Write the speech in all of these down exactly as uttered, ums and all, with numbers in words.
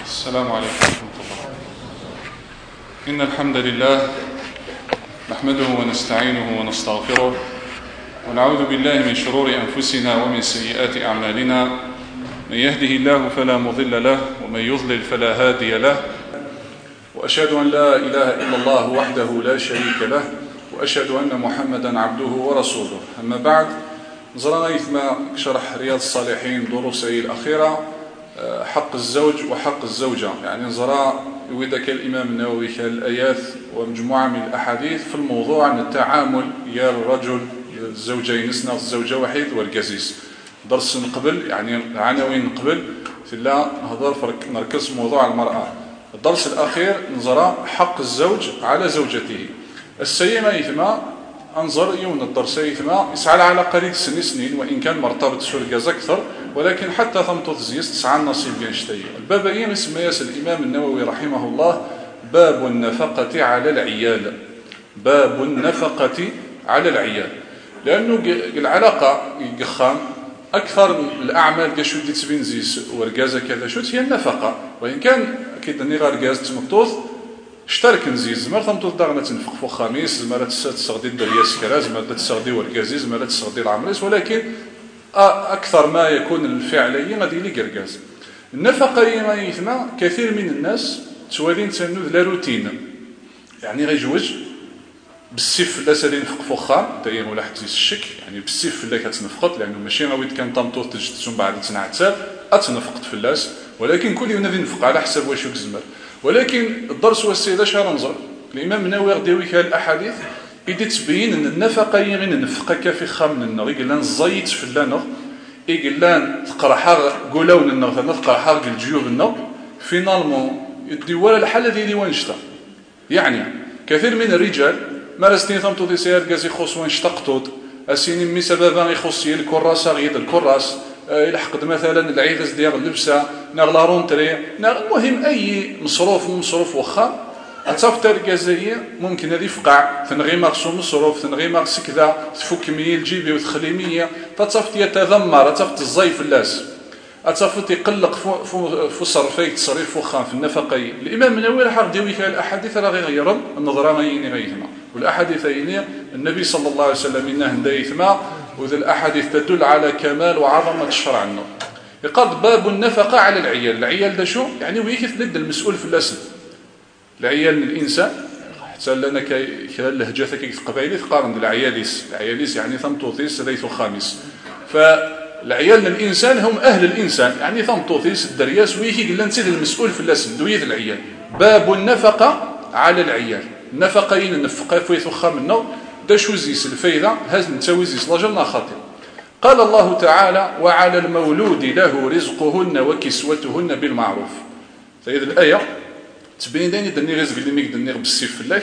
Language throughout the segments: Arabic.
السلام عليكم ورحمة الله. إن الحمد لله نحمده ونستعينه ونستغفره ونعوذ بالله من شرور أنفسنا ومن سيئات أعمالنا. من يهده الله فلا مضل له ومن يضلل فلا هادي له، وأشهد أن لا إله إلا الله وحده لا شريك له، وأشهد أن محمدا عبده ورسوله. أما بعد، نزرنا إثم شرح رياض الصالحين دروسه الأخيرة حق الزوج وحق الزوجة، يعني نزرى يويدك الإمام النووي الآيات ومجموعة من الأحاديث في الموضوع عن التعامل يا الرجل الزوجين نسنا الزوجة وحيد والجزيز. درس قبل يعني عناوين قبل في الله نهضر فرق نركز موضوع المرأة. الدرس الأخير نزرى حق الزوج على زوجته. السيمة إثما أنظر يوم الدرس إثما يسعى على قريب سن سنين، وإن كان مرتبط شرقة أكثر، ولكن حتى ثم تزيس تسعى النصيب ينشتي. الباب أيام اسمه ياس الإمام النووي رحمه الله باب النفقة على العيال. باب النفقة على العيال، لأنه العلاقة يقخام أكثر الأعمال كشو دي تبين زيس ورقازة كذا شوت هي النفقة، وإن كان أكيد أني غارقاز تمطوث اشترك نزيز زمر ثمطوث داغنا تنفق فوق خميس زمر تستغدي الدرياس كراز زمر تستغدي ورقازي زمر تستغدي العمريس، ولكن أكثر ما يكون الفعلية غادي لي قرقاز. النفقة ما يثمى كثير من الناس توالين تنوذ لا روتين، يعني غيجوج بالسيف لا سالي نفق فوخام دايما ولا حتى الشك، يعني بالسيف لا كتنفقط، لانه ماشي غاوي كان طامطوط تجد بعد تنعتاب اتنفقت في اللاس، ولكن كل يوم نفق على حسب واش يكزمر. ولكن الدرس والسيده شهر ننظر الامام النووي غادي يوي الاحاديث يدي تبين ان النفقه هي غير نفقه كافي خام لنا غير لان زيت في لنا يقول لان تقرا حار قولون لنا تقرا حار الجيوب لنا فينالمون يدي ولا الحاله ديالي وانشتا. يعني كثير من الرجال مارستين ثمتو دي سير كازي خصوان اشتقتود اسيني مي سببا يخصي الكراس غيد الكراس يلحق مثلا العيدز ديال اللبسه ناغ رونتري ناغ المهم اي مصروف مصروف واخا اتفت الجزائيه ممكن هذه فقع تنغي مارسو مصروف تنغي مارس كذا تفك ميل جيبي وتخلي مية تصفت يتذمر تصفت الزيف اللاس اتفت يقلق فو فو صرفي تصريف وخام في النفقه. الامام النووي راح يديوي فيها الاحاديث راه غير النظره غيني غيثما، والاحاديث هي النبي صلى الله عليه وسلم انه هندايثما، وذي الاحاديث تدل على كمال وعظمه الشرع عنه. يقال باب النفقه على العيال. العيال ده شو يعني؟ ويكث ضد المسؤول في الاسم. العيال الانسان حتى لنا كي اللهجه كي قبائلي تقارن العياليس. العياليس يعني ثمطوثيس ليث خامس. فالعيال الانسان هم اهل الانسان، يعني ثمطوثيس الدرياس ويكي قال نسيت المسؤول في الاسم دويث العيال. باب النفقه على العيال. النفقين النفقه فيث خامنا دا شو زيس الفايده هاز نتاوي زيس لاجلنا خاطر. قال الله تعالى وعلى المولود له رزقهن وكسوتهن بالمعروف. هذه الايه تبين داني دني رزق اللي ميك دني بالسيف الله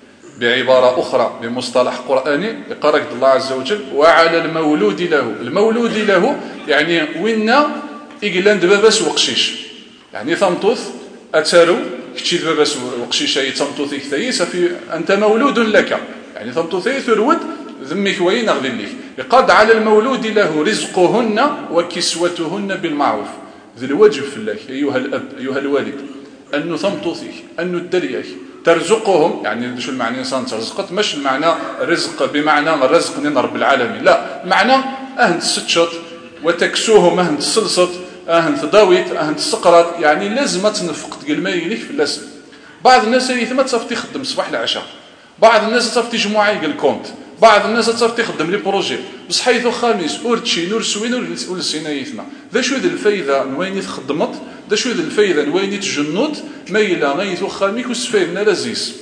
بعباره اخرى بمصطلح قراني يقرأ الله عز وجل وعلى المولود له. المولود له يعني وينا يقلان دباباس وقشيش، يعني ثمطوث اتارو كتشي دباباس وقشيش اي ثمطوث كثيس في انت مولود لك، يعني ثمطوث ثرود ذمك وين اغلي لك. يقاد على المولود له رزقهن وكسوتهن بالمعروف. ذي الواجب في الله ايها الاب ايها الوالد انه ثمطوثيك انه الدرياك ترزقهم، يعني شو المعنى انسان ترزقت مش المعنى رزق بمعنى الرزق من رب العالمين، لا معنى اهن تستشط وتكسوهم اهن تسلسط اهن تداويت اهن تسقرات، يعني لازم تنفق تقل ما يليك في الاسم. بعض الناس اللي ما تصف تخدم صباح العشاء، بعض الناس تصف تجمع يقل كونت، بعض الناس تصف تخدم لي بروجي بس حيث خامس اورتشي نور سوين ولا سينا يثما. ذا شو ذا الفايده وين تخدمت، دا شو ذا الفايده وين تجنود ما إلا غيث خاميك وسفيرنا لازيس.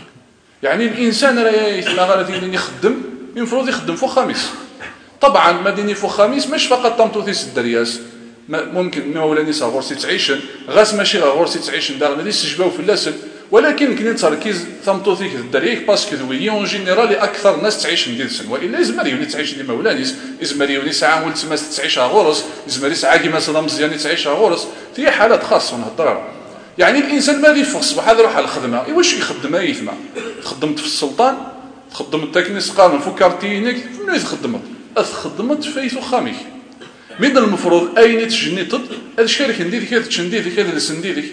يعني الانسان راه يثما غادي يخدم المفروض يخدم فوق خامس. طبعا ما ديني فوق خامس مش فقط طمطوثيس الدرياس، ممكن مولا نساء غورسي تعيشن غاس ماشي غورسي تعيشن داغ اللي سجباو في اللاسل، ولكن كاين تركيز ثمطوثيك الدريك باسكو ذوي اون جينيرال اكثر الناس تعيش نديرسن، والا يزمر يولي تعيش ديما مولانيس يزمر يولي ساعه ولت ما تعيشها غورس يزمر ساعه كيما صدام مزيان تعيشها غورس. في حالات خاصه نهضر. يعني الانسان ما يفيق الصباح هذا يروح على الخدمه واش يخدم يثما خدمت في السلطان خدمت تكنيس قانون فكرتينك منين خدمت خدمت فيث خاميك من المفروض اين تجنيت هذا الشيء اللي كندير كذا تشندير كذا اللي سندير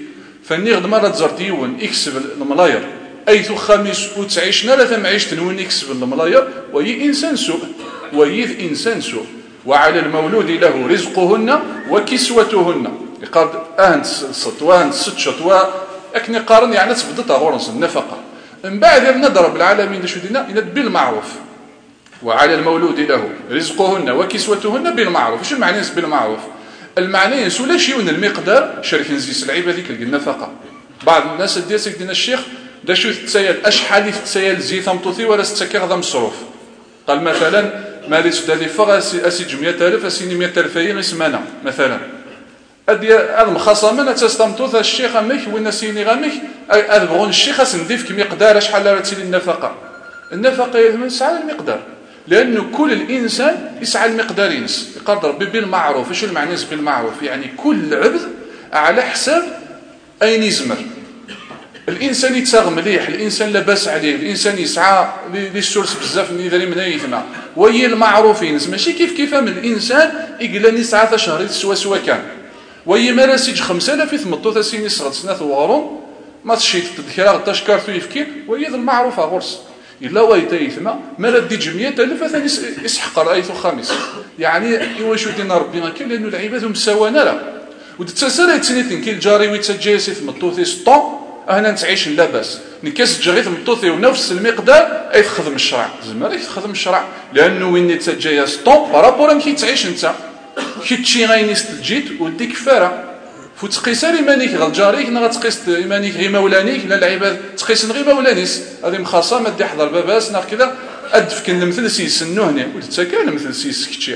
فني غد مرة تزرت يون يكسب الملاير أيث خميس وتعيش نرى ثم عيش تنون يكسب الملاير وي إنسان سوء وي إنسان سوء. وعلى المولود له رزقهن وكسوتهن يقال أهن ست وأهن ست شط أكني قارن يعني تبدأ غورنس النفقة من بعد نضرب العالمين شو دينا يند بالمعروف. وعلى المولود له رزقهن وكسوتهن بالمعروف. شو المعنى بالمعروف؟ المعنى ولا شيء من المقدار شرك نزيس العيبة ذيك النفقة. بعض الناس ديالك دينا الشيخ دا شو تسيل أشحال تسيل زيت مطوثي ولا ستكيغ ذا مصروف. قال مثلا ماليش دالي فغا أسي جمية ألف أسيني مئة ألف يسمانا مثلا أدي هذا مخاصمة نتستمتوث الشيخ أمك وين سيني غامك هذا بغون الشيخ أسنديف كمقدار شحال راتي النفقة. النفقة يلزم يسعى المقدار لأنه كل الإنسان يسعى المقدار ينس يقدر بالمعروف. إيش المعنى بالمعروف؟ يعني كل عبد على حساب أين يزمر. الإنسان يتساغ مليح، الإنسان لاباس عليه، الإنسان يسعى للسورس بزاف من يدري من يثنى وهي المعروفين ماشي كيف كيف من الإنسان يقول يسعى ثا شهر سوا سوا كان وهي مراسيج خمسة آلاف يثمطو ثاسيني صغد سنة وغرون ما تشيت تذكرها غدا شكارتو يفكير وهي المعروفة غرس إلا ويتا يثمى مرا دي جمية ألف ثاني يسحق رأيثو خامس يعني إواش دينا ربنا كان لأنه العباد مساوانا لا ودتسالة يتسنيتين كي الجاري ويتسجيس يثمطو ثي سطون أهنا نتعيش لاباس نكاس جغيث مطوثي ونفس المقدار أي تخدم الشرع زعما أي تخدم الشرع لأنه وين يتسجى سطون بارابور كي تعيش أنت كي تشي غايني ستجيت وديك كفاره فتقيس ايمانيك غير جاريك نا غتقيس ايمانيك غير مولانيك لا العباد تقيس غير مولانيس هذه مخاصمه دي حضر باباس نا كذا ادف كن المثل سيس النهني وتتكا المثل سيس كتشي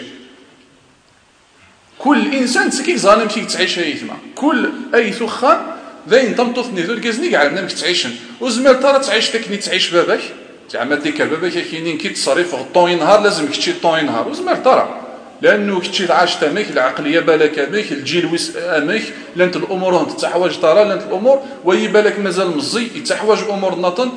كل انسان تسكيك ظالم كي تعيش هيثما كل اي ثخان ذين تمطثني ذو الكزنيك على بنامك تعيشن وزمال ترى تعيش تكني تعيش باباك زعما ديك باباك كاينين كي تصريف غطون ينهار لازم كتشي طون ينهار وزمال ترى لانه كتشي عاش تميك العقليه بالك اميك الجيل ويس اميك لانت الامور تتحوج ترى لانت الامور وي بالك مازال مزي يتحوج امور نطن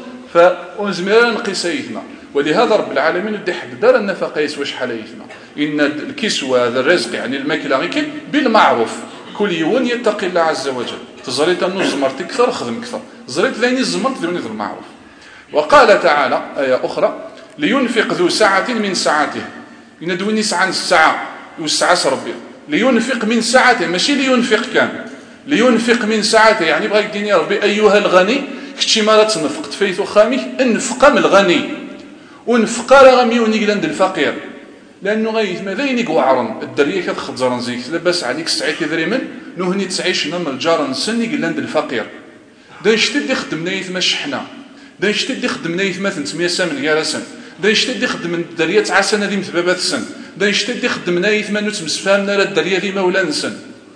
فزمال نقيسيتنا ولهذا رب العالمين ودي حد دار النفقه يسوى شحال يثنا ان الكسوه هذا الرزق يعني الماكله غير بالمعروف كل يوم يتقي الله عز وجل تزريت انه زمرت اكثر خدم اكثر زريت ثاني زمرت ذوني المعروف. وقال تعالى ايه اخرى لينفق ذو سعه من سعته يندوني سعة الساعة والساعة ربي لينفق من ساعته ماشي لينفق كان لينفق من ساعته يعني بغا يديني ربي أيها الغني كتشي ما تنفقت فيث خامي انفق من الغني ونفق رغمي ونقلند الفقير لأنه غايث ما ذين يقوعرن الدرية كتخد زرن زيك لباس عليك سعيتي ذري من نهني تعيش نم الجار نسن يقلند الفقير دا يشتد يخدم نايث ما شحنا دا يشتد يخدم نايث ما ثنتمية سامن يارسن دا يشتد يخدم الدريه تاع سنه ديم ثبابات السن دا يشتد يخدم نايث ما نتمسفامنا لا الدريه ديما ولا نسن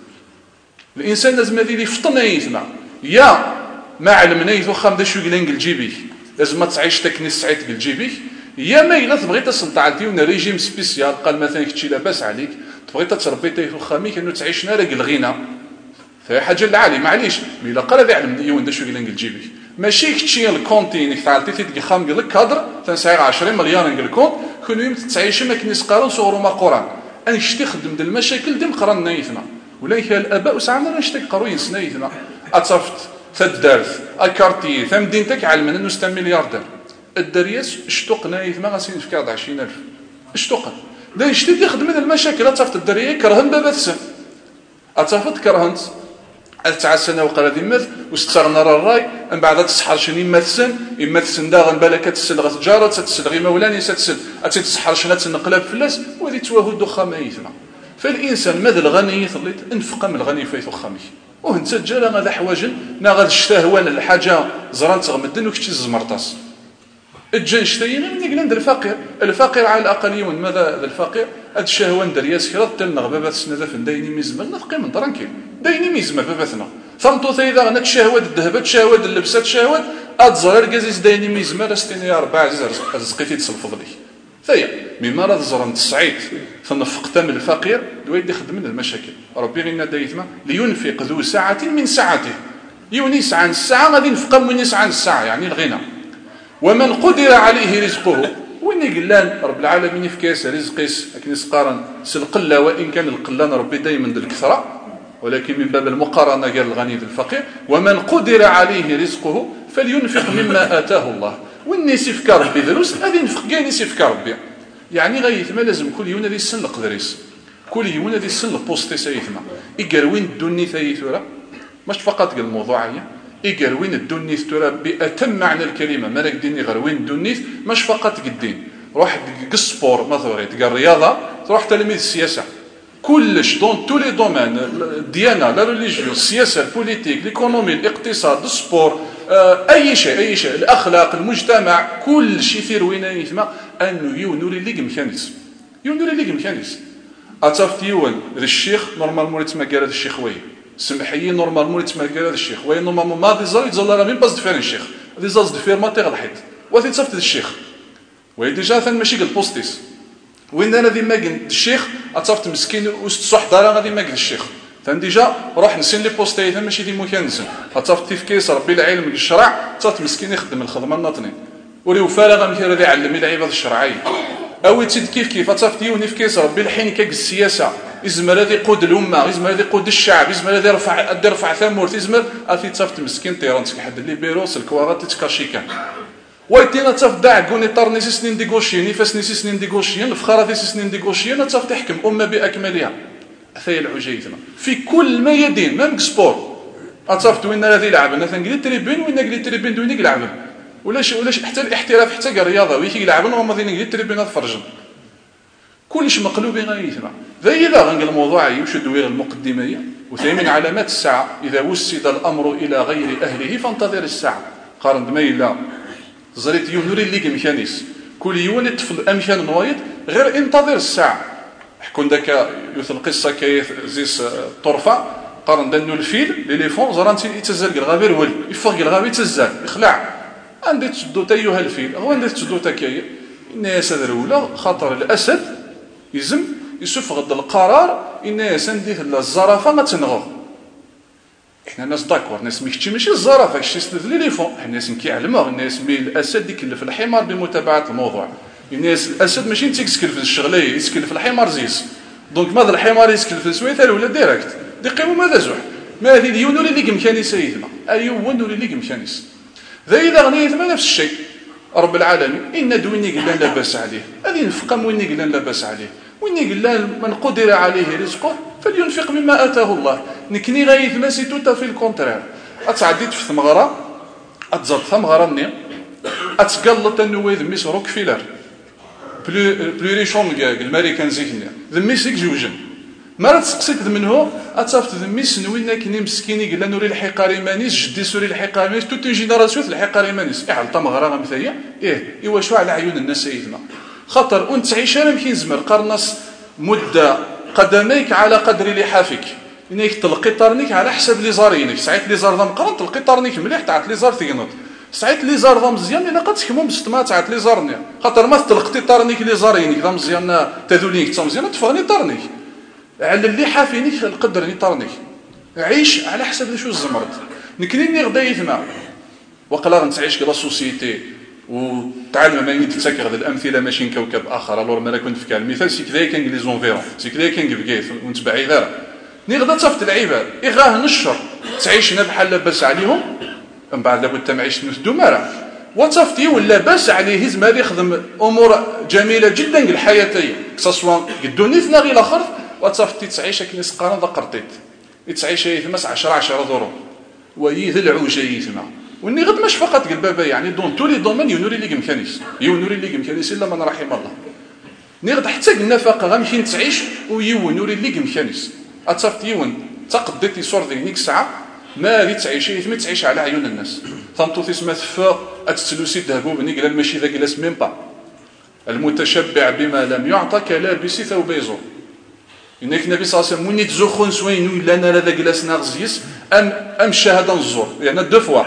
الانسان لازم هذه يفطن نايثنا يا ما علم نايث وخام دا شو يقلن الجيبي لازم ما تعيش تكني سعيت بالجيبي يا ما الا تبغي تصنطع ديونا ريجيم سبيسيال قال مثلا كتشي لاباس عليك تبغي تربي تايث وخامي كانو تعيش نارك الغنى فهي حاجه العالي معليش مي الا قال يعلم ديون دا شو يقلن الجيبي ماشي كتشي الكونتين تعالتي تيجي خام قال لك كادر تنسعي عشرين مليار نقول الكونت كل يوم تعيش ما كنيس قارن صغروا ما قران انا شتي خدم ديال المشاكل ديال قران نايثنا ولايك الاباء وسعنا نشتي قروين سنايثنا اتصفت تدارث اكارتي ثم دينتك علمنا انه ستة ملياردير الدريس اشتق نايث ما غاسين في كاد عشرين ألف اشتق دا يشتي يخدم هذه المشاكل اتصفت الدريه كرهن بابات سن اتصفت كرهنت تاع السنه وقال هذه مثل واستغنى الراي من بعد تسحر شنو يمثل يمثل داغن بالك تسلغ تجاره تسلغ مولاني تسل تسحر شنو تنقلب فلاس وهذه توهد خمايثنا فالانسان ماذا الغني يثليت انفق من الغني فيث خمي وانت جالا هذا حواجن نا غاد الشتهوان الحاجه زران تغمدن وكشي زمرطاس الجن شتينا من يقلند الفقير الفقير على الاقل يوم ماذا الفقير هاد الشهوان درياس كرا تلنا بابات سنه دايني ميزمل نثقي من درانكي دايني ميزمه باباتنا ثمطو اذا غنت شهوات الذهبات شهوات اللبسات شهوات اتزرر كازيس دايني ميزمه راستيني يا ربع عزيز رزقيتي تصلفض لي فيا مما راه زرن تسعيد فنفقت من الفقير دويد يخدم من المشاكل ربي غينا دايتما لينفق ذو ساعه من ساعته يونيس عن الساعه غادي ينفق من يونيس عن الساعه يعني الغنى ومن قدر عليه رزقه وين يقلان رب العالمين في كاس رزقيس لكن يسقارن سلقله وان كان القلان ربي دائما الكثره ولكن من باب المقارنة قال الغني بالفقير ومن قدر عليه رزقه فلينفق مما آتاه الله. والناس يفكر ربي دروس هذه ينفق كاع ناس يفكر ربي يعني غيثما لازم كل يوم هذه السن القدريس كل يوم هذه السن البوستي سيثما يقروين الدنيا ثيثورا مش فقط قال الموضوع هي يقروين الدنيا ثورا بأتم معنى الكلمة مالك ديني غروين الدنيا مش فقط قدين روح السبور مثلا تلقى الرياضة تروح تلميذ السياسة كلش دون تو لي دومين الديانة لا ريليجيون السياسة البوليتيك ليكونومي الاقتصاد السبور اي شيء اي شيء الاخلاق المجتمع كل شيء يثير وين يثما انه يونوري ليك ميكانيزم يونوري ليك ميكانيزم اتافت يون الشيخ نورمالمون يتسمى قال هذا الشيخ وي سمحي نورمالمون يتسمى قال هذا الشيخ وي نورمالمون ما ديزال يتزال راه مين باس دفير الشيخ ديزال دفير ما تيغ الحيط وثي تصفت الشيخ وي ديجا ثان ماشي قال بوستيس وين انا ديما قلت الشيخ اتافت مسكين وصح دار غادي ما قال الشيخ ثان ديجا روح نسين لي بوستي ثان ماشي ديما كنسن اتافت في كيس ربي العلم الشرع اتافت مسكين يخدم الخدمه الناطني ولي فارغ مثل هذا يعلم العباد الشرعيه او تيد كيف كيف اتافت يوني في كيس ربي الحين كاك السياسه يزمر هذا يقود الامه يزمر هذا يقود الشعب يزمر هذا يرفع يرفع ثمور يزمر اتي تصافت مسكين طيرانتك حد اللي بيروس الكواغات تتكاشي كان ويتينا تاف داع كوني طار نيسي سنين ديغوشيين نفاس نيسي سنين ديغوشيين الفخاره نيسي سنين ديغوشيين تاف تحكم امه باكملها ثاي العجيتنا في كل ميادين ميم سبور اتاف وين هذه يلعب انا ثنقلي تريبين وين قلي تريبين دوين يلعب ولاش ولاش حتى الاحتراف حتى الرياضه ويك يلعبون وما ذين قلي تريبين تفرجن كلش مقلوب غايثنا ذي اذا غنقل الموضوع يوش دوير المقدميه وثمن علامات الساعه اذا وسد الامر الى غير اهله فانتظر الساعه قارن دميلا زريت يونوري ليك ميكانيس كل يوم يطفل امكان نوايض غير انتظر الساعه حكون داك يوث القصه كيف زيس طرفه قارن دانو الفيل ليليفون زرانتي يتزل الغابير ول يفرق الغابي يتزل يخلع عندي تشدو تا ايها الفيل هو عندي تشدو تا كاي الناس الاولى خاطر الاسد يزم يسفغد القرار الناس ندير الزرافه ما تنغو احنا ناس داكور ناس ميكتشي ماشي الزرافه كشي سلف ليليفون الناس كيعلموا الناس مي الاسد يكلف الحمار بمتابعه الموضوع الناس الاسد ماشي انت يسكلف الشغليه يسكلف الحمار زيس دونك ماذا الحمار يسكلف السويثر ولا ديريكت دي قيمه ماذا زوح ما هذه اليونوري اللي مكاني سيدنا ايوا ونوري اللي مكانيس ذا اذا غنيت ما نفس الشيء رب العالمين ان دويني قلنا لا باس عليه هذه نفقه وين قلنا لا باس عليه وين قلنا من قدر عليه رزقه فلينفق مما اتاه الله نكني غايث ما سي توتا في الكونترير اتعديت في ثمغره اتزرت ثمغره ني اتقلط انه ويذ ميس روكفيلر بلو بلو ريشون الامريكان زيكني ذميسك جوجن ما تسقسيت منه اتافت ذميس نوينا كني مسكيني قال نوري الحقاري مانيس جدي سوري الحقاري مانيس توت جينيراسيون الحقاري مانيس اعل طمغره غمثيه ايه ايوا شو على عيون الناس سيدنا خاطر وانت تعيش انا يمكن زمر قرنص مده قدميك على قدر لحافك انك تلقي طرنيك على حسب لي زارينك ساعات لي زار ضم قرن تلقي طرنيك مليح تعرف لي زار ثينوط ساعات لي زار ضم مزيان الا قد تكمو مستما تعرف لي زارني خاطر ما تلقتي طرنيك لي زارينك ضم مزيان تذولينك تا مزيان تفغني طرنيك على اللي حافينك القدر ني طرنيك عيش على حسب شو الزمرد نكني غدا يثما وقلا نتعيش كلا سوسيتي وتعلم ما يتسكر هذه الامثله ماشي كوكب اخر الور ما كنت في المثال سي كذا كان لي زونفيرون سي كذا كان كيف وانت بعيد راه ني غدا تصفت العباد اغاه نشر تعيشنا بحال لاباس عليهم من بعد لابد تمعيش نفدو مرا وتصفتي ولا باس عليه زما يخدم امور جميله جدا الحياتيه كسوا قدوني في ناغي الاخر وتصفتي تعيش كنيس قرن ذقرتيت يتعيش يثمس عشرة عشرة دورو ويذ العوجه يثما وني غد مش فقط قال بابا يعني دون تولي دومين يونوري لي مكانيس يونوري لي مكانيس الا من رحم الله ني غد حتى النفقه غيمكن تعيش ويونوري لي مكانيس اتصفت يون تقديتي صور ذيك ساعه ما غي تعيش يثم تعيش على عيون الناس ثمطو تسمى فاق اتسلوسي ذهبوا بني قال ماشي ذاك لاس ميم با المتشبع بما لم يعطى كلابس ثوب يزور انك النبي صلى الله عليه وسلم وني تزخون سوين ولا انا ذاك لاس ناغزيس ام ام شهاده الزور يعني دو فوا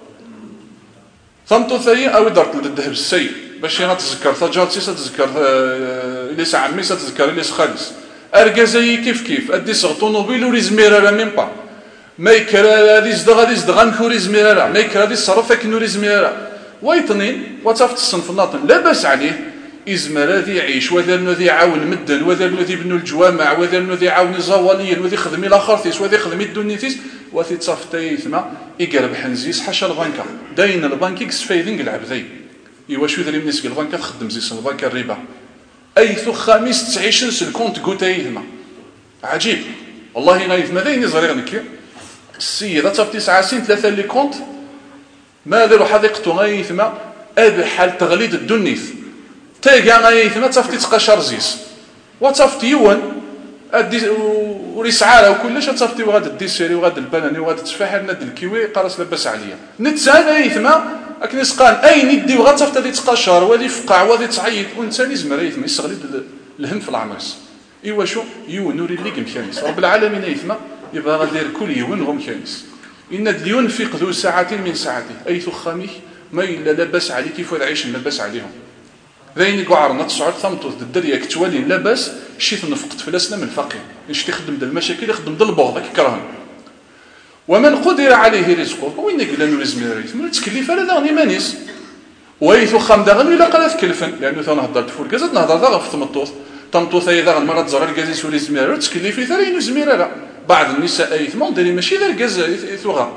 ثمطو ثاني او درت الذهب السي باش غتذكر تجارتي ستذكر اللي عمي ستذكر اللي خالص اركازي كيف كيف ادي صغ طوموبيل وريزمير راه ميم با ما يكرا هذه زد غادي زد غنكو ريزمير راه ما يكرا هذه الصرف كنو ريزمير ويطنين وتصفت الصنف الناطن لا باس عليه إزمر ذي يعيش وذا ذي يعاون مدن وذا ذي يبنوا الجوامع وذا ذي يعاون زواليا وذي يخدم الآخرتيس وذي يخدم الدنيتيس وذي تصفتي ثم يقرب حنزيس حاشا البنكة داين البنك يكس فايدين العبدي إيوا شو ذري منسك البنكة تخدم زيس البنكة الربا أي ثو خامس تعيش نس الكونت قوتي ثم عجيب والله غايث ما داين يزري نكي السيدة تفتي ساعتين ثلاثة اللي كونت ماذا لو حديقته غايث ما أب حال تغليد الدنيث تيجا غايث ما تفتي تقشر زيس وتفتي يوان أدي وريسعاله وكلش تفتي وغاد الديسيري وغاد البناني وغاد التفاحة ند الكيوي قارس لبس عليا نتسان غايث ما أكن سقان أي ندي وغاد تفتي ذي تقشر وذي فقع وذي تعيط وإنسان يزمر غايث ما يستغلد الهم في العمرس إيوا شو يون نوري اللي مكانيس رب العالمين يثما يبغى غادير كل يون غو مكانيس إن ينفق ذو ساعة من ساعته أي ثخامي ما إلا لبس عليه كيف عيش لبس عليهم ذين قعرنا تصعد ثمطوث الدريا كتولي لبس شيث نفقت فلسنا من فقير إيش تخدم د المشاكل يخدم د البغض كرهن ومن قدر عليه رزقه وين قلنا نلزم الريث من تكلف هذا غني مانيس ويثو خام دغن ولا قال تكلفن لأنه ثنا هضرت فور كذا نهضر ذا في ثمطوث ثمطوث أيضا مرات زرار الجازيس ولي زميرة تكلفي ثرين زميرة لا بعض النساء أيثما نديري ماشي ذا الجاز يثوغا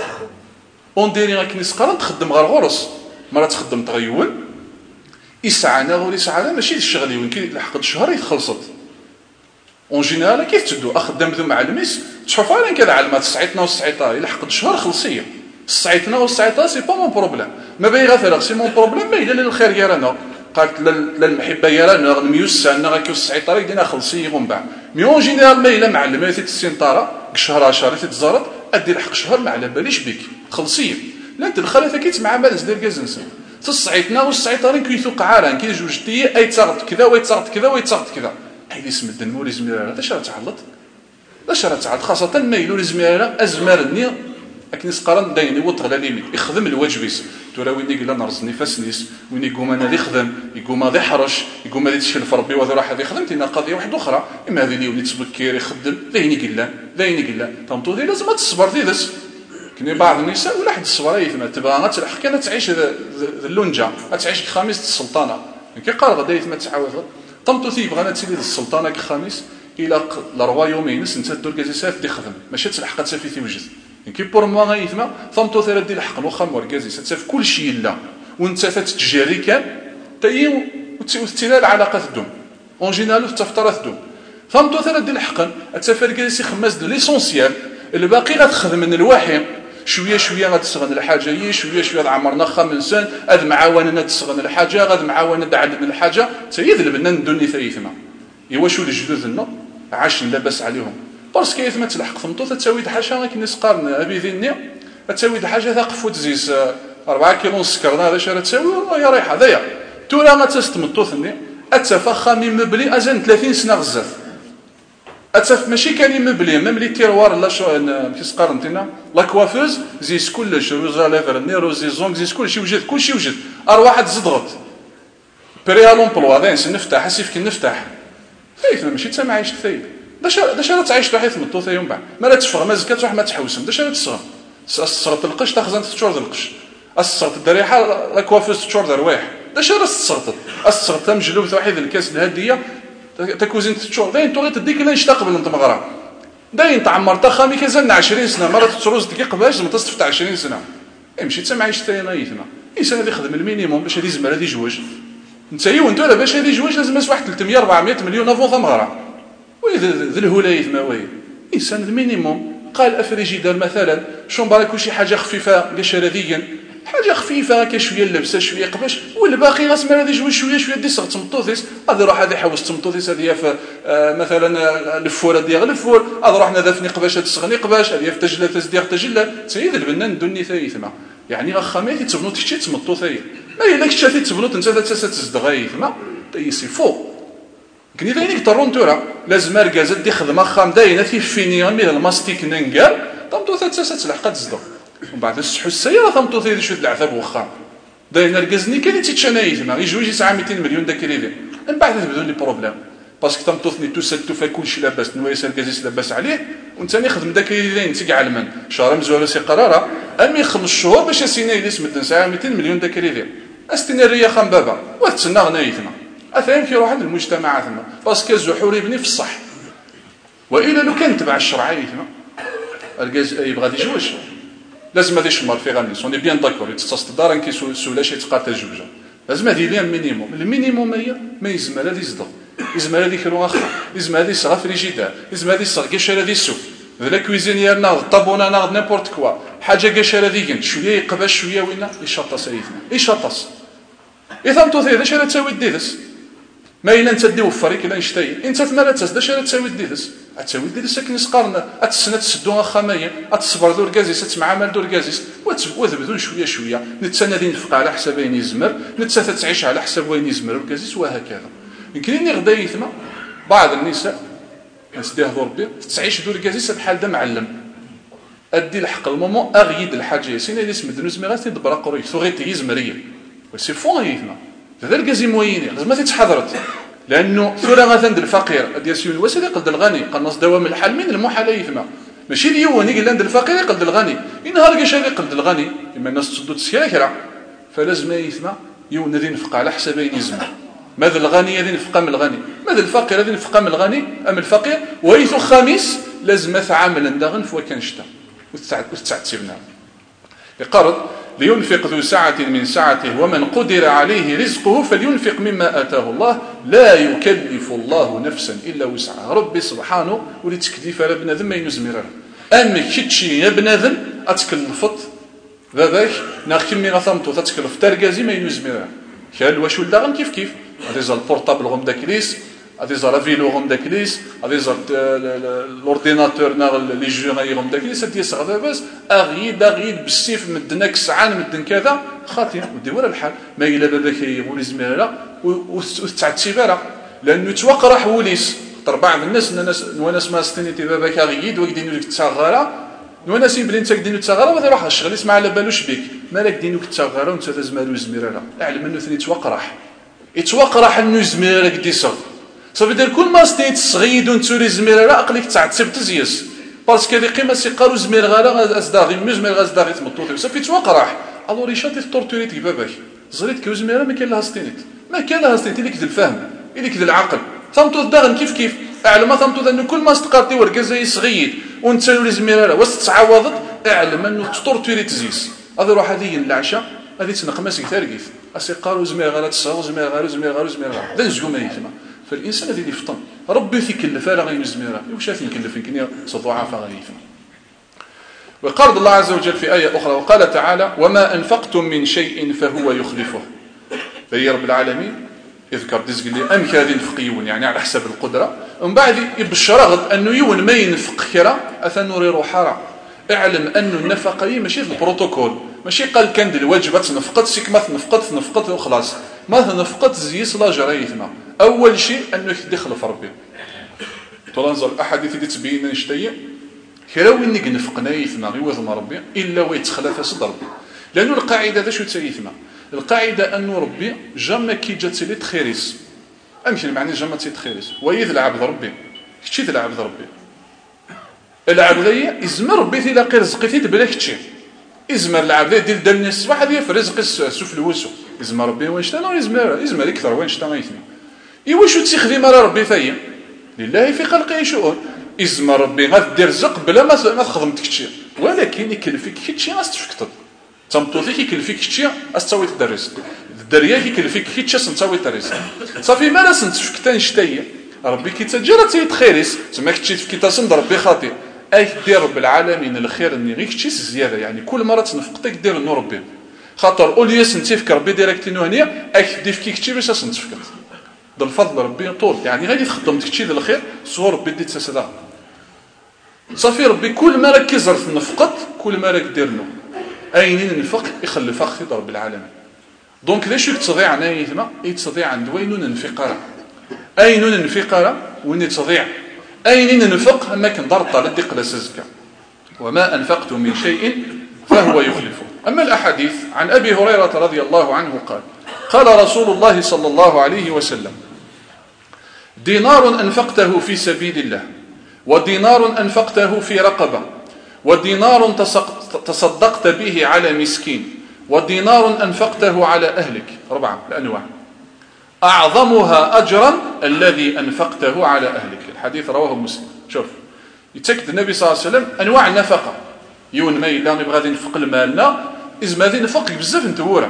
ونديري غاك نسقرا تخدم غير غرس مرات تخدم تغيون يسعانا غير يسعانا ماشي الشغل يمكن كي لحق الشهر يتخلصت اون جينيرال كيف تدو اخدم ذو مع الميس تشوف انا كذا على سعيتنا وسعيطه لحق الشهر خلصيه سعيتنا وسعيطه سي با مون بروبليم ما باغي غير سي مون بروبليم ما الا للخير يا رانا قالت للمحبه يا رانا ميوسعنا غاك السعيطه يدينا خلصيه من بعد مي اون جينيرال ما الا مع الميت السنطاره شهر شهر تتزارت ادي لحق شهر ما على باليش بك خلصيه لا انت الخلافه كيت مع بالز دير كازنس تصعيتنا والسعيطارين كيثوق عاران كي جوجتي اي تصغت كذا ويتصغت كذا ويتصغت كذا هاي اسم الدنمو لي زميره هذا شرا تعلط لا شرا تعلط خاصه مايلو لي زميره ازمرني اكن سقران دايني وطغ ليميت يخدم الواجبيس ترى وين يقول انا رزني فاسنيس وين يقوم انا ذي خدم يقوم هذا يحرش يقوم هذا يتشل في ربي وهذا راح هذا يخدم تينا قضيه واحده اخرى اما هذه اللي وليت تبكير يخدم داين يقول داين يقول طنطو ذي لازم تصبر ذي ذس كني بعض النساء ولا حد الصبر يثما تبغى غتلحق كانت تعيش اللونجه تعيش خامس السلطانه كي قال غدا يثما تعاود طمطو ثي بغانا تسيلي السلطانه كخامس الى الروايومين انت دور كازيسات دي خدم ماشي تلحق تسافي في وجد كي بور موا غيثما طمطو ثي دي الحق واخا موركازيس تساف كل شيء لا وانت تتجاري كان تاي وتستلال العلاقه تدوم اون جينيرال تفترى تدوم طمطو ثي دي الحق تسافر كازيسي خماس دو ليسونسيال الباقي غتخدم من الواحد شويه شويه غتسغن الحاجه هي شويه شويه عمرنا خمس سنين هاد معاونه تسغن الحاجه غاد معاونه تعلم الحاجه تيذلب لنا ندوني ثيثما ايوا شو الجدود لنا عاش لاباس عليهم باسكو كيفما تلحق ثمطو تساوي حاجه غير كنسقارن ابي ذني تساوي حاجه ثقف وتزيس أربعة كيلو سكر هذا شرا تساوي يا ريحه هذايا تورا غتستمطو ثني اتفخمي مبلي ازن ثلاثين سنه غزاف أتف ماشي كان مبلي ميم لي تيروار لا شو كيس قارنتينا لا كوافوز زيس كلش روزا ليفر نيرو زي زونغ زيس كلشي وجد كلشي وجد ار واحد زدغت بري لومبلوا هذا نفتح حسيف كي نفتح ثيث ماشي تا معيش ثيث داش داش راه تعيش حيث مطو ثي من بعد ما لا تشفغ ما زكات واحد ما تحوسم داش راه تصغر صرت القش تاخذ انت تشور القش الصرت الدريحه لا كوافوز تشور درواح داش راه صرت الصرت مجلوب واحد الكاس الهديه تكوزين تشور داين تو تديك لا نشتا قبل انت مغرا داين تعمر تخامي كزن عشرين سنه مره تروز دقيقه باش ما تصفتح عشرين سنه امشي تا معيش تاي نايثنا الانسان اللي يخدم المينيموم باش هذه زمر هذه جوج انت ايوا انت باش هذه جوج لازم واحد ثلاثمية أربعمية مليون افون ثمغرا وذ الهلايث ما وي انسان المينيموم قال افريجيدر مثلا شومبراك شي حاجه خفيفه قشرذيا حاجه خفيفه هكا شويه اللبسه شويه قباش والباقي غاسمر هذه جوج شويه شويه دي صغت مطوثيس هذا روح هذه حوس مطوثيس هذه آه مثلا الفور ديال الفور هذا روح نذفني قباش تسغني قباش هذه في تجله تسدير تجله سيد البنان دني ثيثما يعني غخامي تبنو تشتي تمطوثي ما الا كنتي تبنو انت تزدغيثما تيسي فو كني داينك طرون تورا لازم اركاز دي خدمه خام داينه في فينيا من الماستيك ننقال طمطو ثلاثه تلحق تصدق ومن بعد السحو السياره طمطو ثي شويه العذاب وخام داين ركزني كاين تيتشنايث ما يجوج سبعة مئتين مليون داك ريفي من بعد تبدو لي بروبليم باسكو طمطوثني توسدتو فيها كلشي لاباس نوايس ركازيس لاباس عليه وانت نخدم داك ريفين تيقع علما شهر مزوره سي قراره امي خمس شهور باش اسيناي لي سمت سبعة مئتين مليون داك ريفي استنى الريا خام بابا وتسنى غنايثنا اثنين كيروح عند المجتمع ثم باسكو الزحور يبني في الصح، والا لو كان تبع الشرعيه ثم الكاز يبغى يتزوج لازم هذا يشمر في غني سوني بيان داكور يتصل الدار انكي سولا شي تقاطع زوجه لازم هذه ليها مينيموم. المينيموم هي ما يزم هذا يصدق، يزم هذا يكرو اخر، يزم هذا يصغى في الجدار، يزم هذا يصغى كاش هذا السوق لا كويزينيير ناض طابونا ناض نيمبورت كوا حاجه كاش هذا ديك شويه يقبش شويه وين يشطس سيدنا يشطس يثمتو ثي داش راه تساوي ديدس ما الا انت دي وفريك الا نشتي انت تمارا تاس داش راه تساوي ديدس تساوي ديدس ساكن يسقرنا اتسنى تسدو خاميه اتصبر دور كازيس تمعامل دور كازيس وتبذل شويه شويه نتسنى دي نفق على حساب وين يزمر نتسنى تعيش على حساب وين يزمر الكازيس وهكذا. يمكن غدا يثما بعض النساء نسديه ربي تعيش دور كازيس بحال دا معلم ادي الحق المومون اغيد الحاجه سينا اللي اسم دنوز ميغاتي دبر قروي ثوريتي يزمريه وسي فون يثما هذا الكازي مويني لازم ما تتحضرت لانه ثوره مثلا الفقير ديال سيون وسيله قد الغني قنص دوام الحال من المحال يثما ماشي اليوم يقول عند الفقير قد الغني ينهار كاش هذا قد الغني اما الناس تصدوا تسكاكرا فلازم يثما يون ذي نفق على حسابين يزمر ماذا الغني الذي نفق من الغني ماذا الفقير الذي نفق من الغني ام الفقير ويث خميس لازم تعامل ندغن فوا كان شتا وتتعتبنا يقرض لينفق ذو سعة من سعته ومن قدر عليه رزقه فلينفق مما آتاه الله لا يكلف الله نفسا إلا وسعها. ربي سبحانه ولي تكليف على بنادم ما ينزمر أما كتشي يا بنادم أتكلفت ذاك ناخمي غثمتو تتكلف تركازي ما ينزمر كان واش ولدغن كيف كيف هذا زال البورطابل غم داكليس هذا زال فيلو غم داكليس هذا زال الاورديناتور ناغ لي جو غيغم داكليس هادي صغا بس اغيد اغيد بالسيف مدناك سعان مدن كذا خاطي ودي ولا الحال ما الا باباك يقول زميره وتعتبره لانه توقرح وليس بعض الناس الناس وناس ما استنيتي باباك غيد وكدينو لك تصغره وناس بلي انت كدينو تصغره ولا روح الشغل يسمع على بالوش بك مالك دينو تصغره وانت تزمالو زميره اعلم انه ثني توقرح يتوقرح انه زميره قد يصغ صافي دير كل ما ستيت صغيد ونتوري زميره لا عقلك تعتب تزيس باسكو هذه قيمه سي قالوا زمير غالا ازداغي مزمير غازداغي تمطوطي صافي توقرح الو ريشاتي تورتوريتي باباك زريت كيو زميره ما كاين لها ستينيت ما كاين لها ستينيت اللي كذا الفهم اللي كذا العقل ثمتو الدغن كيف كيف اعلم ثمتو انه كل ما استقرتي وركا زي صغيد وانت ولي زميره واش تعاوضت اعلم انه تورتوري تزيس هذه روح هذه العشاء هذه تنقماس كثاركيف اسي قالوا زمير غالا تصغر زمير غالا زمير غالا زمير غالا ذا نزقو ما يسمع فالإنسان الذي يفطن ربي يكلف لا غير مزميرة وش يكلف يمكن صدوعة غريفة. وقال الله عز وجل في آية أخرى وقال تعالى وما أنفقتم من شيء فهو يخلفه. فهي رب العالمين يذكر دزق اللي أم كذا ينفق يون يعني على حسب القدرة ومن بعد يبشر غد أنه يون ما ينفق كرا أثنوري روحارا اعلم أنه النفقة ماشي في البروتوكول ماشي قال كان الواجبات نفقت سيك ما نفقت نفقت وخلاص ما نفقت زيس لا جريثنا اول شيء انه يدخل في ربي تنظر الاحاديث اللي تبين نشتي كراو انك نفقنا يثما غيوث ربي الا ويتخلف صدر ربي لانه القاعده ذا شو تسيثما القاعده انه ربي جامع كي جات لي تخيريس امشي معني جامع تي تخيريس ويذ العبد ربي كشي العبد ربي العبد هي ازمر ربي تلاقي رزقتي بلا كشي ازمر العبد ديال دال الصباح هذه في رزق السفل وسو ازمر ربي واش تا ازمر ازمر اكثر واش تا غيثني ايواش تخدم على ربي ثاني لله في خلقه شؤون ازمر ربي غدير رزق بلا ما ما خدمت كشي ولكن يكلفك كشي غتفكتض تمطوطيك يكلفك كشي استوي الدرس الدريه يكلفك كشي سنتاوي الدرس صافي ما راس نتفكت نشتي ربي كي تجرى تيتخيرس تما كشي في كيتصند ربي خاطئ اي دير رب العالمين الخير اني غير كشي زياده يعني كل مره تنفقتك دير نور ربي خاطر اولياس نتفك ربي ديريكتينو هنيه اي دير فيك كشي باش تنفكت بالفضل ربي طول يعني غادي تخدم كشي ديال الخير صور ربي ديت تسدا صافي ربي كل ما ركز في النفقت كل ما راك دير له اينين ننفق يخلف اخي رب العالمين دونك ليش تضيع عنا يثما يتضيع عند وين ننفق اين ننفق وين تضيع اين ننفق اما كندار طال ديق لسزكا وما انفقتم من شيء فهو يخلفه. اما الاحاديث عن ابي هريره رضي الله عنه قال قال رسول الله صلى الله عليه وسلم دينار أنفقته في سبيل الله ودينار أنفقته في رقبة ودينار تصدقت به على مسكين ودينار أنفقته على أهلك أربعة الأنواع أعظمها أجرا الذي أنفقته على أهلك. الحديث رواه مسلم. شوف يتأكد النبي صلى الله عليه وسلم أنواع النفقة. يون ما إلا نبغى غادي نفق المالنا إذ ما غادي نفق بزاف نتورا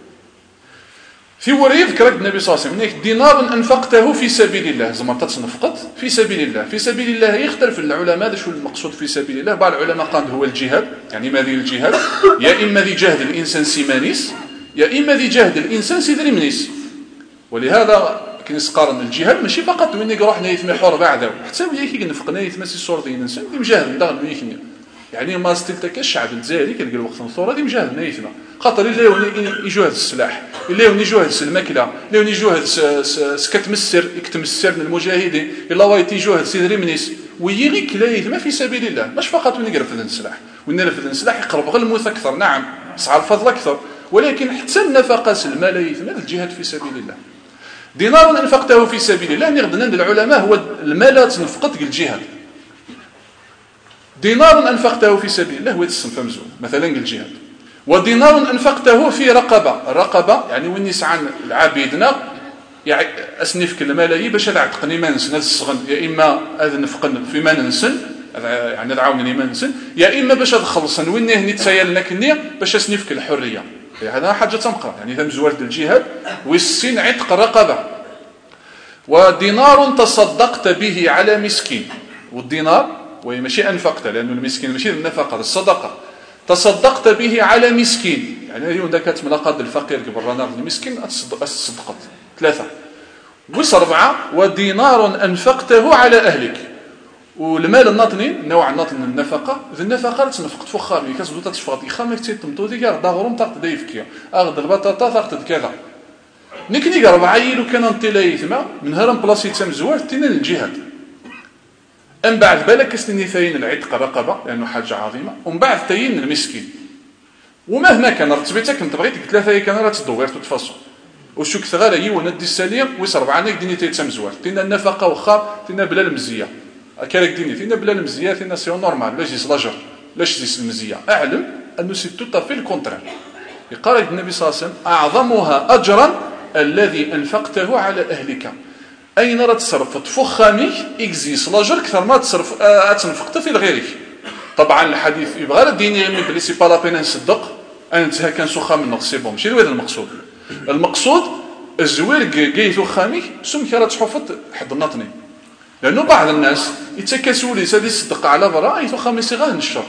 في ورا يذكر النبي صلى الله عليه وسلم دينار أنفقته في سبيل الله. زعما تنفقت في سبيل الله. في سبيل الله يختلف العلماء شو المقصود في سبيل الله. بعض العلماء قال هو الجهاد، يعني ما ذي الجهاد يا إما ذي جهد الإنسان سيمانيس يا إما ذي جهد الإنسان سيدري منيس. ولهذا كنسقارن الجهاد ماشي فقط وين يروح نيث حر بعده حتى ويا كي نفق نيث ماشي صور ديال الانسان دي مجاهد داغ ويكني يعني ما ستلتك الشعب الجزائري كنلقى الوقت نصوره دي مجاهد نيثنا خاطر اللي يجوا هذا السلاح اللي يجوا هذا الماكله اللي يجوا هذا كتمسر كتمسر من المجاهدين الا وايت يجوا هذا سيدري منيس ويغي كلايث ما في سبيل الله مش فقط وين يقرب السلاح وين يرفد السلاح يقرب غير الموت اكثر. نعم سعى الفضل اكثر ولكن حتى النفقه الماليه من الجهاد في سبيل الله. دينار أنفقته في سبيل الله نغدنا عند العلماء هو المال تنفقت الجهاد. دينار أنفقته في سبيل الله هو الصنف مزول مثلا الجهاد. ودينار أنفقته في رقبة. الرقبة يعني وين يسعى العبيدنا يعني أسنفك الملايين باش تعتقني ما نسن الصغن يا إما هذا نفقن في ما ننسن يعني نعاونني ما ننسن يا إما باش تخلصن وين هني تسيلنا كنية باش أسنفك الحرية. هذا حاجة تنقرأ يعني إذا مزوال الجهاد والسين عتق رقبة. ودينار تصدقت به على مسكين. والدينار وهي ماشي أنفقت لأنه المسكين ماشي النفقة الصدقة. تصدقت به على مسكين يعني اليوم ذاك تملاقات الفقير قبل رانا المسكين أتصدقت ثلاثة. وس أربعة ودينار أنفقته على أهلك. والمال الناطنين نوع الناطن النفقه ذي النفقه تنفقت فخامي كتبدو تتشفط يخامك تيطمطو ديك داغروم تاخذ دايفكيا اخذ البطاطا تاخذ كذا نكني أربعة يلو كان انطلايثما من هرم بلاصي تمزوار تينا للجهاد. أم بعد بالك كسني ثاين العتق رقبة لأنه حاجة عظيمة ومن بعد تاين المسكين. ومهما كان رتبتك كنت بغيت ثلاثة كان راه تدوير تتفاصل وشوك ثغاله يونا دي السليم ويس أربعة نيك ديني تيتمزوار تينا النفقة وخا تينا بلا المزية كارك ديني تينا بلا المزية تينا سيو نورمال لاش يس لاجر لاش يس المزية أعلم أنه سي توتا في الكونترال. يقال النبي صلى الله عليه وسلم أعظمها أجرا الذي أنفقته على أهلك. أين راه تصرفت فخامي إكزيس لاجر أكثر ما تصرف أتنفقت في غيرك. طبعا الحديث يبغى الديني يمي بلي سي با لا بين نصدق أنت كان سخام من نقصي بهم ماشي هذا المقصود. المقصود الزوير جيتو خامي سمك راه تحفظ حد النطني لأنه بعض الناس يتكاسوا لي سادي صدق على برا أيتو خامي غير الشر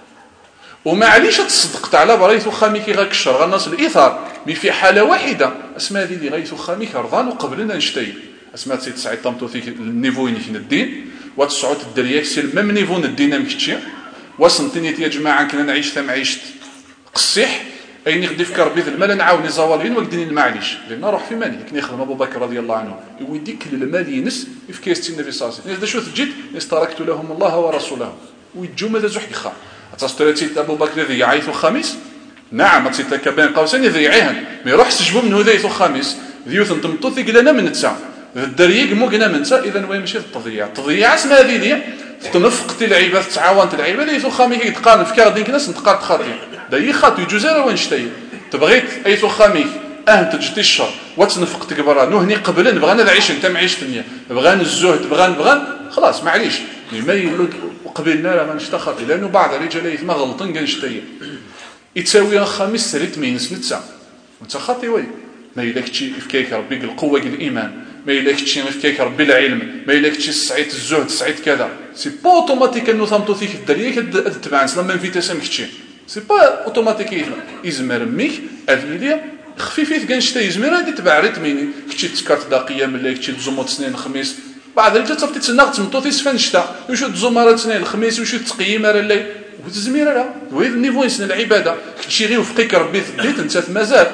ومعليش تصدقت على برا أيتو خامي كي غاك الشر غنص الإيثار مي في حالة واحدة اسمها ذي اللي غايتو خامي كرضان وقبلنا نشتي اسمها سي تسعة طمطو في النيفو ينكن الدين وتسعود الدرياك سي الميم نيفو الدين مكتشي وسنتيني يا جماعة كنا نعيش ثم عيشت قصيح أين يغدي فكر بيذ المال نعاوني زوالين وقدني المعليش لأن روح في مالي كني يخدم أبو بكر رضي الله عنه ويديك المال ينس يفكيستي النبي صلى الله عليه وسلم إذا شو تجد استركت لهم الله ورسوله ويجوا ماذا زحك خا أتصدرت أبو بكر ذي يعيث خميس نعم تيتك بين قوسين ذي يعيهن ما يروحش تجبو منه ذي خميس ذيوث انتمطو ثقلنا من تسع الدريق مو قنا من تسع إذا وين مشي التضييع التضييع اسمها ذي دي تنفقت العيبة تعاونت العيبة ذي خامي كي تقارن في كاردين كناس نتقارن خاطي داي خاطي جزيرة وين شتي تبغيت أي خامي أهم تجتي الشر وتنفقت كبرى نهني قبل بغانا العيش انت معيش الدنيا بغانا الزهد بغان بغان خلاص معليش ما يلوك وقبلنا لا ما نشتخط لأنه بعض الرجال ما غلطن كنشتي يتساوي خميس سريت مينس نتسع وانت خاطي وي ما يلكتشي فكيك ربي القوة الإيمان ما يلكتشي فكيك ربي العلم ما يلكتشي السعيد الزهد السعيد كذا سي با اوتوماتيك انه ثمطو فيك الدريه كتبع لما في تسامكتشي سي با اوتوماتيك يزمر ميك ادميليا خفيفيت كنشتا يزمر هادي تبع ريتميني كتشي تسكرت دقيقه ملي كتشي تزومو تسنين الخميس بعد اللي تصيفط تسنى تمطو في سفن الشتاء وشو تزوم راه تسنين الخميس وشو تقييم راه الليل وتزمير راه وهذا النيفو يسن العباده كتشي غير وفقيك ربي ثبيت انت مازال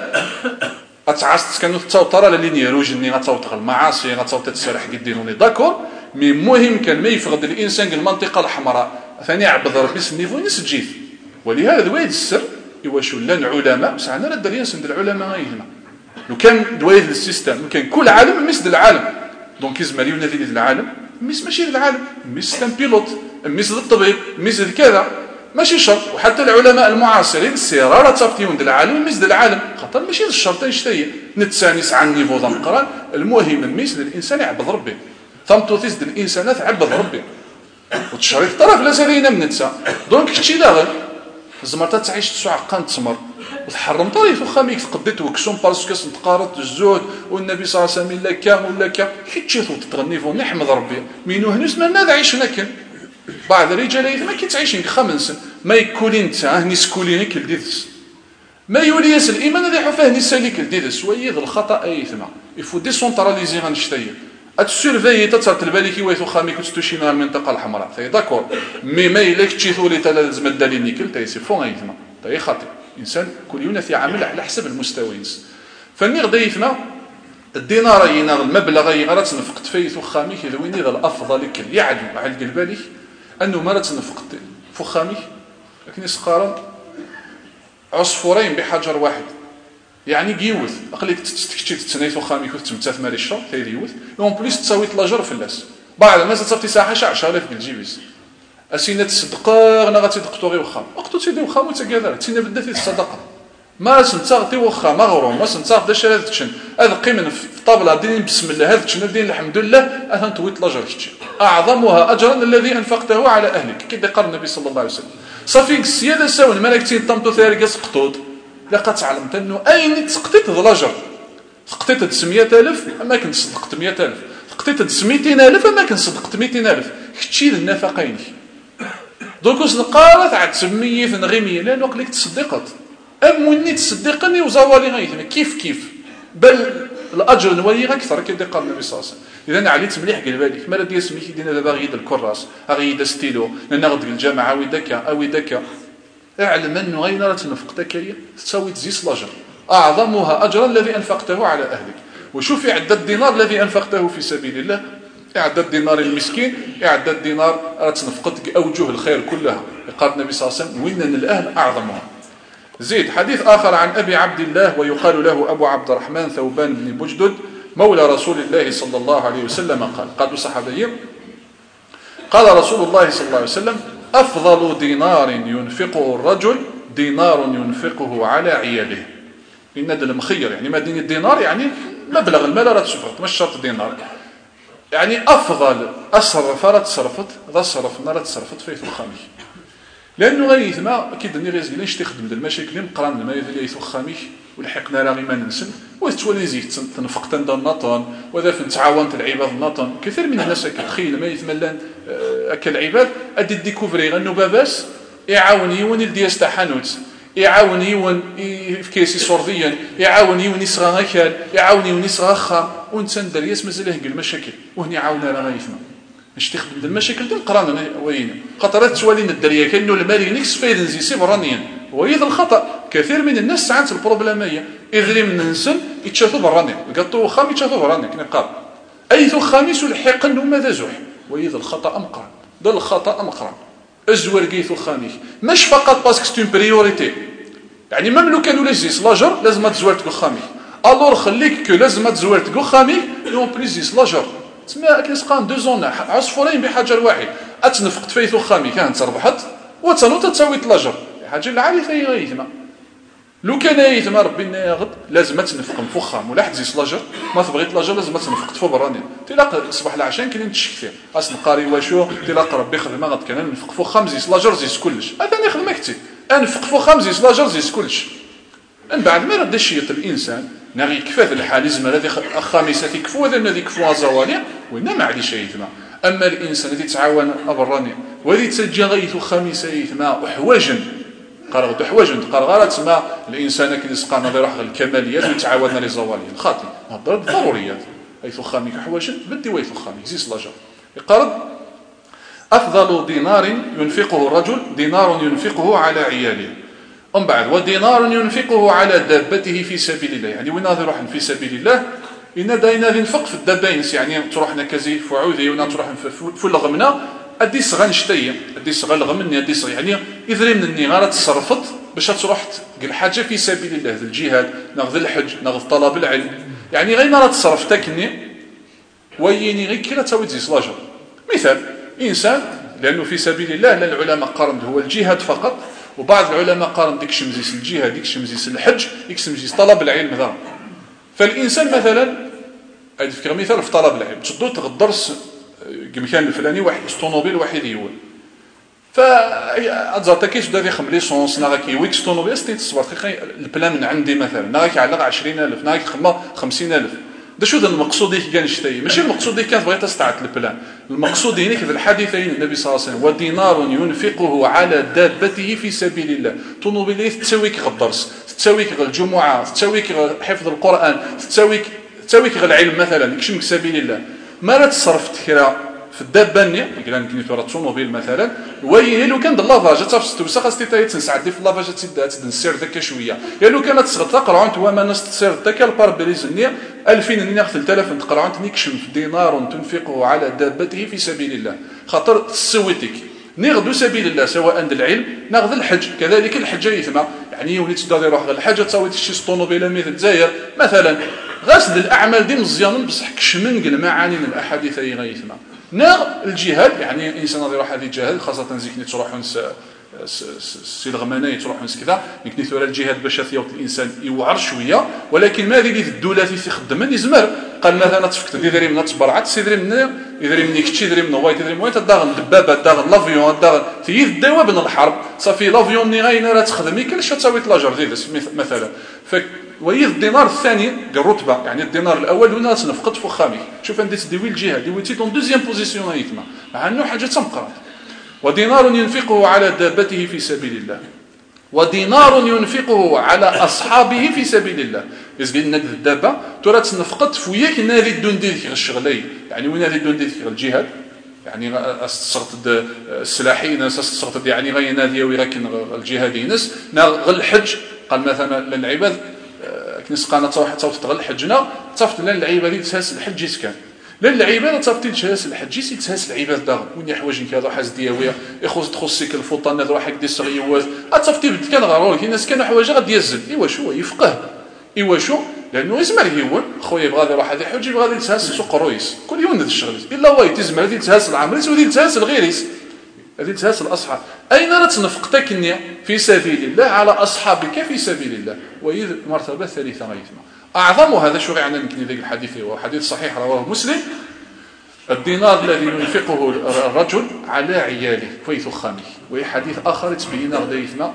اتعست كانوا تصوتر على لين يروجني غتصوت المعاصي غتصوت تسرح قدينوني داكور مي مهم كان ما يفقد الانسان المنطقه الحمراء ثاني عبد ربي النيفو نسجيت ولهذا وايد السر واش ولا العلماء سعنا لا الدريان سند العلماء هنا لو كان دوايد السيستم كان كل عالم مثل العالم دونك يزمر ينادي العالم مش ماشي العالم مش سيستم بيلوت مثل الطبيب مثل كذا ماشي شرط. وحتى العلماء المعاصرين السيره راه تابتيون د العالم ميز د العالم خاطر ماشي الشرط يشتي نتسانيس عن نيفو ذا مقران. المهم ميز الانسان يعبد ربي ثمتوثيس د الانسان تعبد ربي وتشريط طرف لا سالينا من نتسا دونك كشي داغل زمرتا تعيش تسع عقان تمر وتحرم طريف وخا ميك تقديت وكسون باسكو تقارط الزهد والنبي صلى الله عليه وسلم لا كا ولا كا كي تغني فو نحمد ربي مينو هنس ما ناد عيشنا كن بعض الرجال ما كيتعيشين خمس ما يكولين انت هني سكولين كلديدس ما يولي ياس الايمان اللي حفاه نسالي كلديدس ويد الخطا اي ثما يفو ديسونتراليزي غنشتي اتسيرفي تتصرت البالي كي ويثو خامي كتستوشينا المنطقه الحمراء تاي داكور مي ما الا كتشيثو لي تا لازم الدليل نيكل تاي سي فون ايثما تاي خاطئ انسان كل يوم يعمل على حسب المستويين فني غدا يثما الدينار ينار المبلغ يغرا تنفقت فيه خامي كي ويني غا الافضل لك يعلم على القلبالي انه ما تنفقت فخامي لكن يسقارن عصفورين بحجر واحد يعني قيوث اقليك تستكتشي تنيثو خامي كنت تمتاث مالي الشر تيريوث اون بليس تساوي لاجر في الناس بعض الناس تصافي ساحه عشرة آلاف بالجيبيس اسينا تصدقا غنا غتدقتو غير وخا وقتو تيدي وخا وتكذا تينا بدات الصدقه ما سنتاغتي وخا ما غروم ما سنتاغ دا شرات تشن هذا قيمه في الطابله دين بسم الله هذا تشن دين الحمد لله اثن تويت لاجر تشي اعظمها اجرا الذي انفقته على اهلك كي قال النبي صلى الله عليه وسلم صافي السياده ساون ملكتين طمطو ثارقه سقطود لقد تعلمت انه اين تسقطيت لاجر سقطيت مئة ألف اما كنت صدقت مئة ألف سقطيت مئتين ألف اما كنت صدقت مئتين ألف كتشي النفقين دوك سنقارت عاد سميه غيميه لانه قليك تصدقت ام وني تصدقني وزوالي غيثم كيف كيف بل الاجر نولي اكثر كي قال النبي صلى الله عليه وسلم اذا عليت مليح قال بالك ما ديال سميتي دينا دابا غيد الكراس غيد ستيلو لان غد الجامعه ويدك او يدك اعلم انه غير راه تنفقتك هي تساوي تزيس لاجر اعظمها اجرا الذي انفقته على اهلك وشوفي عدد الدينار الذي انفقته في سبيل الله عدد دينار المسكين عدد دينار راه تنفقتك اوجه الخير كلها قال النبي صلى الله عليه وسلم وان الاهل اعظمها. زيد حديث آخر عن أبي عبد الله ويقال له أبو عبد الرحمن ثوبان بن بجدد مولى رسول الله صلى الله عليه وسلم قال قال صحابي قال رسول الله صلى الله عليه وسلم أفضل دينار ينفقه الرجل دينار ينفقه على عياله. إن هذا المخير يعني ما دين الدينار يعني مبلغ المال راه تشفرت مش شرط دينار يعني أفضل أصرف راه تصرفت ذا صرفنا راه تصرفت فيه الخامي لانه غير ما اكيد اني غير ليش تخدم د المشاكل مقران ما يدير يثو خامي ولحقنا راه غير ما ننسن وتولي زيد تنفقت عند النطن وذا تعاونت العباد النطن كثير من الناس كتخيل ما يتملان اكل العباد ادي ديكوفري انه باباس يعاون يون الدياس تاع حانوت يعاون يون في كيسي صرديا يعاون يون يصغى غاكال يعاون يون يصغى خا وانت ندرياس مازال يهق المشاكل وهني عاونا راه غيثما باش تخدم المشاكل ديال القران وين خطرات توالين الدريه كانه المال نيكس فايدن زي سيبرانيا وهذا الخطا كثير من الناس ساعات البروبليميه اذا من ننسن يتشافوا برانيا قطو خام يتشافوا برانيا كنا قال اي ثو خامس الحق انه ماذا زوح وهذا الخطا امقران ده الخطا امقران ازور كيثو خامس مش فقط باسكو سي اون بريوريتي يعني ميم لو كانوا ليزيس لاجر لازم تزور تكو خامي الور خليك كو لازم تزور تكو خامي اون بليزيس لاجر تسمى كيسقان دو زون عصفورين بحجر واحد اتنفقت فيه خامي كانت ربحت وتنوت تساوي لاجر حاجه العالي في غيثما لو كان يثما ربي ناغد لازم تنفق فخام ولا حد زيس لاجر ما تبغيت لاجر لازم تنفق فوق براني تلاقى الصباح العشاء كاين تشك كثير اصلا قاري واشو تلاقى ربي خدمه غد كان نفق فخام زيس لاجر زيس كلش هذا ني خدمه كثير انفق فخام زيس لاجر زيس كلش من بعد ما رد الشيط الانسان ناغي كفاف الحالزم الذي خامسه كفو هذا الذي كفو زوالي وإنما معليش يثما اما الانسان الذي تعاون ابراني والذي تسجى غيث خامسه يثما وحواجا قال غد حواجا قال غير تسمى الانسان كي يسقى نظير واحد الكماليات ويتعاون للزوالي خاطي هضر ضروريات ايث خامي حواجا بدي ويث خامي زيس لاجر يقال افضل دينار ينفقه الرجل دينار ينفقه على عياله ومن بعد ودينار ينفقه على دابته في سبيل الله يعني وين ناظر روح في سبيل الله إن داينا ينفق في الدباينس يعني تروح نكازي فعوذي ونا تروح في الغمنا ادي صغا نشتي ادي صغا الغمني ادي صغا يعني اذري من النغاره تصرفت باش تروح قل حاجه في سبيل الله ذا الجهاد ناخذ الحج ناخذ طلب العلم يعني غير ما تصرفتكني ويني غير كلا تاوي تزيس لاجر مثال انسان لأنه في سبيل الله لا العلماء قارن هو الجهاد فقط، وبعض العلماء قارن ديك شمزيس الجهاد ديك شمزيس الحج ديك شمزيس طلب العلم ذا. فالإنسان مثلا هذا فكرة مثال في طلب العلم تشدو تغدرس كمكان الفلاني واحد طوموبيل واحد يول فأتزارتا كيش بدا يخم ليسونس ناغا كي ويكس طوموبيل ستين تصبر البلان من عندي مثلا ناغا كيعلق عشرين ألف ناغا كيخما خمسين ألف. دا شو ذا المقصود ديك كان شتاي ماشي المقصود ديك كانت بغيت تستعد البلان. المقصود هنا في الحديثين النبي صلى الله عليه وسلم ودينار ينفقه على دابته في سبيل الله. طوموبيل تساويك غدرس تساويك غير الجمعة تساويك غير حفظ القرآن تساويك تساويك غير العلم مثلا يكشمك سبيل الله. ما لا تصرف كرا في الدابه ني كلان كنيتو راه طوموبيل مثلا وي لو كان د لافاج تاف توسا خاص تاي تنسعد في لافاج تسد تنسير داك شويه يا لو كانت تصغر تقرا انت وما نست تصير داك الباربريز ني ألفين ني ثلاثة آلاف تقرا انت نكشم في دينار تنفقه على دابته في سبيل الله خاطر سويتك نغدو سبيل الله سواء العلم ناخذ الحج كذلك الحج يثمى يعني وليت تقدر يروح الحاجه تصاوي شي طوموبيل مثل الجزائر مثلا غاسل الاعمال دي مزيان بصح كشمن المعاني من الاحاديث اي غيثمى ناغ الجهاد يعني الانسان غادي يروح هذه الجهاد خاصه زيكني تروح نس السي الغماني تروح نس كذا يمكن ثورة الجهاد باش يوت الانسان يوعر شويه ولكن ما اللي الدوله في تخدم يزمر قال مثلا تفكت ديري من تبرعت سيدري من يدري منك تشي يدري من وايت يدري من وايت داغن دبابه داغن لافيون داغن في الدواء بن الحرب صافي لافيون ني غاينه راه تخدمي كلش تساوي لاجر ديالس مثلا ف ويذ الدينار الثاني الرتبه يعني الدينار الاول هنا تنفقد فخامي شوف عندي تدوي الجهاد دويتي دون دوزيام بوزيسيون هيتما مع انه حاجه تمقرات ودينار ينفقه على دابته في سبيل الله ودينار ينفقه على اصحابه في سبيل الله يزبي لنا الدابه ترى تنفقد فوياك نادي الدون ديالك الشغلي يعني وين نادي الدون ديالك الجهاد يعني استغط السلاحين استغط يعني غير نادي ولكن الجهاديين غير الحج قال مثلا للعباد كنيس قانا تصاوح تصاوح تغل حجنا تصافت لنا العباد تساس الحج يسكن لان العباد تصافت تساس الحج يساس العباد داغ وين حوايج كذا حاز دياويه يخص تخصك الفطان هذا واحد يدير صغيوات تصافت بد كان غارول كاين ناس كانوا حوايج غادي يزل ايوا شو يفقه ايوا شو لانه يسمع هيون خويا يبغى يروح هذا حج يبغى يتساس سوق الرويس كل يوم هذا الشغل الا هو يتزمع هذه تساس العمريس وهذه تساس الغيريس هذه تساس الاصحاب اين تنفقتك في سبيل الله على اصحابك في سبيل الله وهي المرتبه الثالثه غيثما اعظم هذا شو يعني يمكن ذاك الحديث هو حديث صحيح رواه مسلم الدينار الذي ينفقه الرجل على عياله في ثخامه وهي حديث اخر تبين غدايثما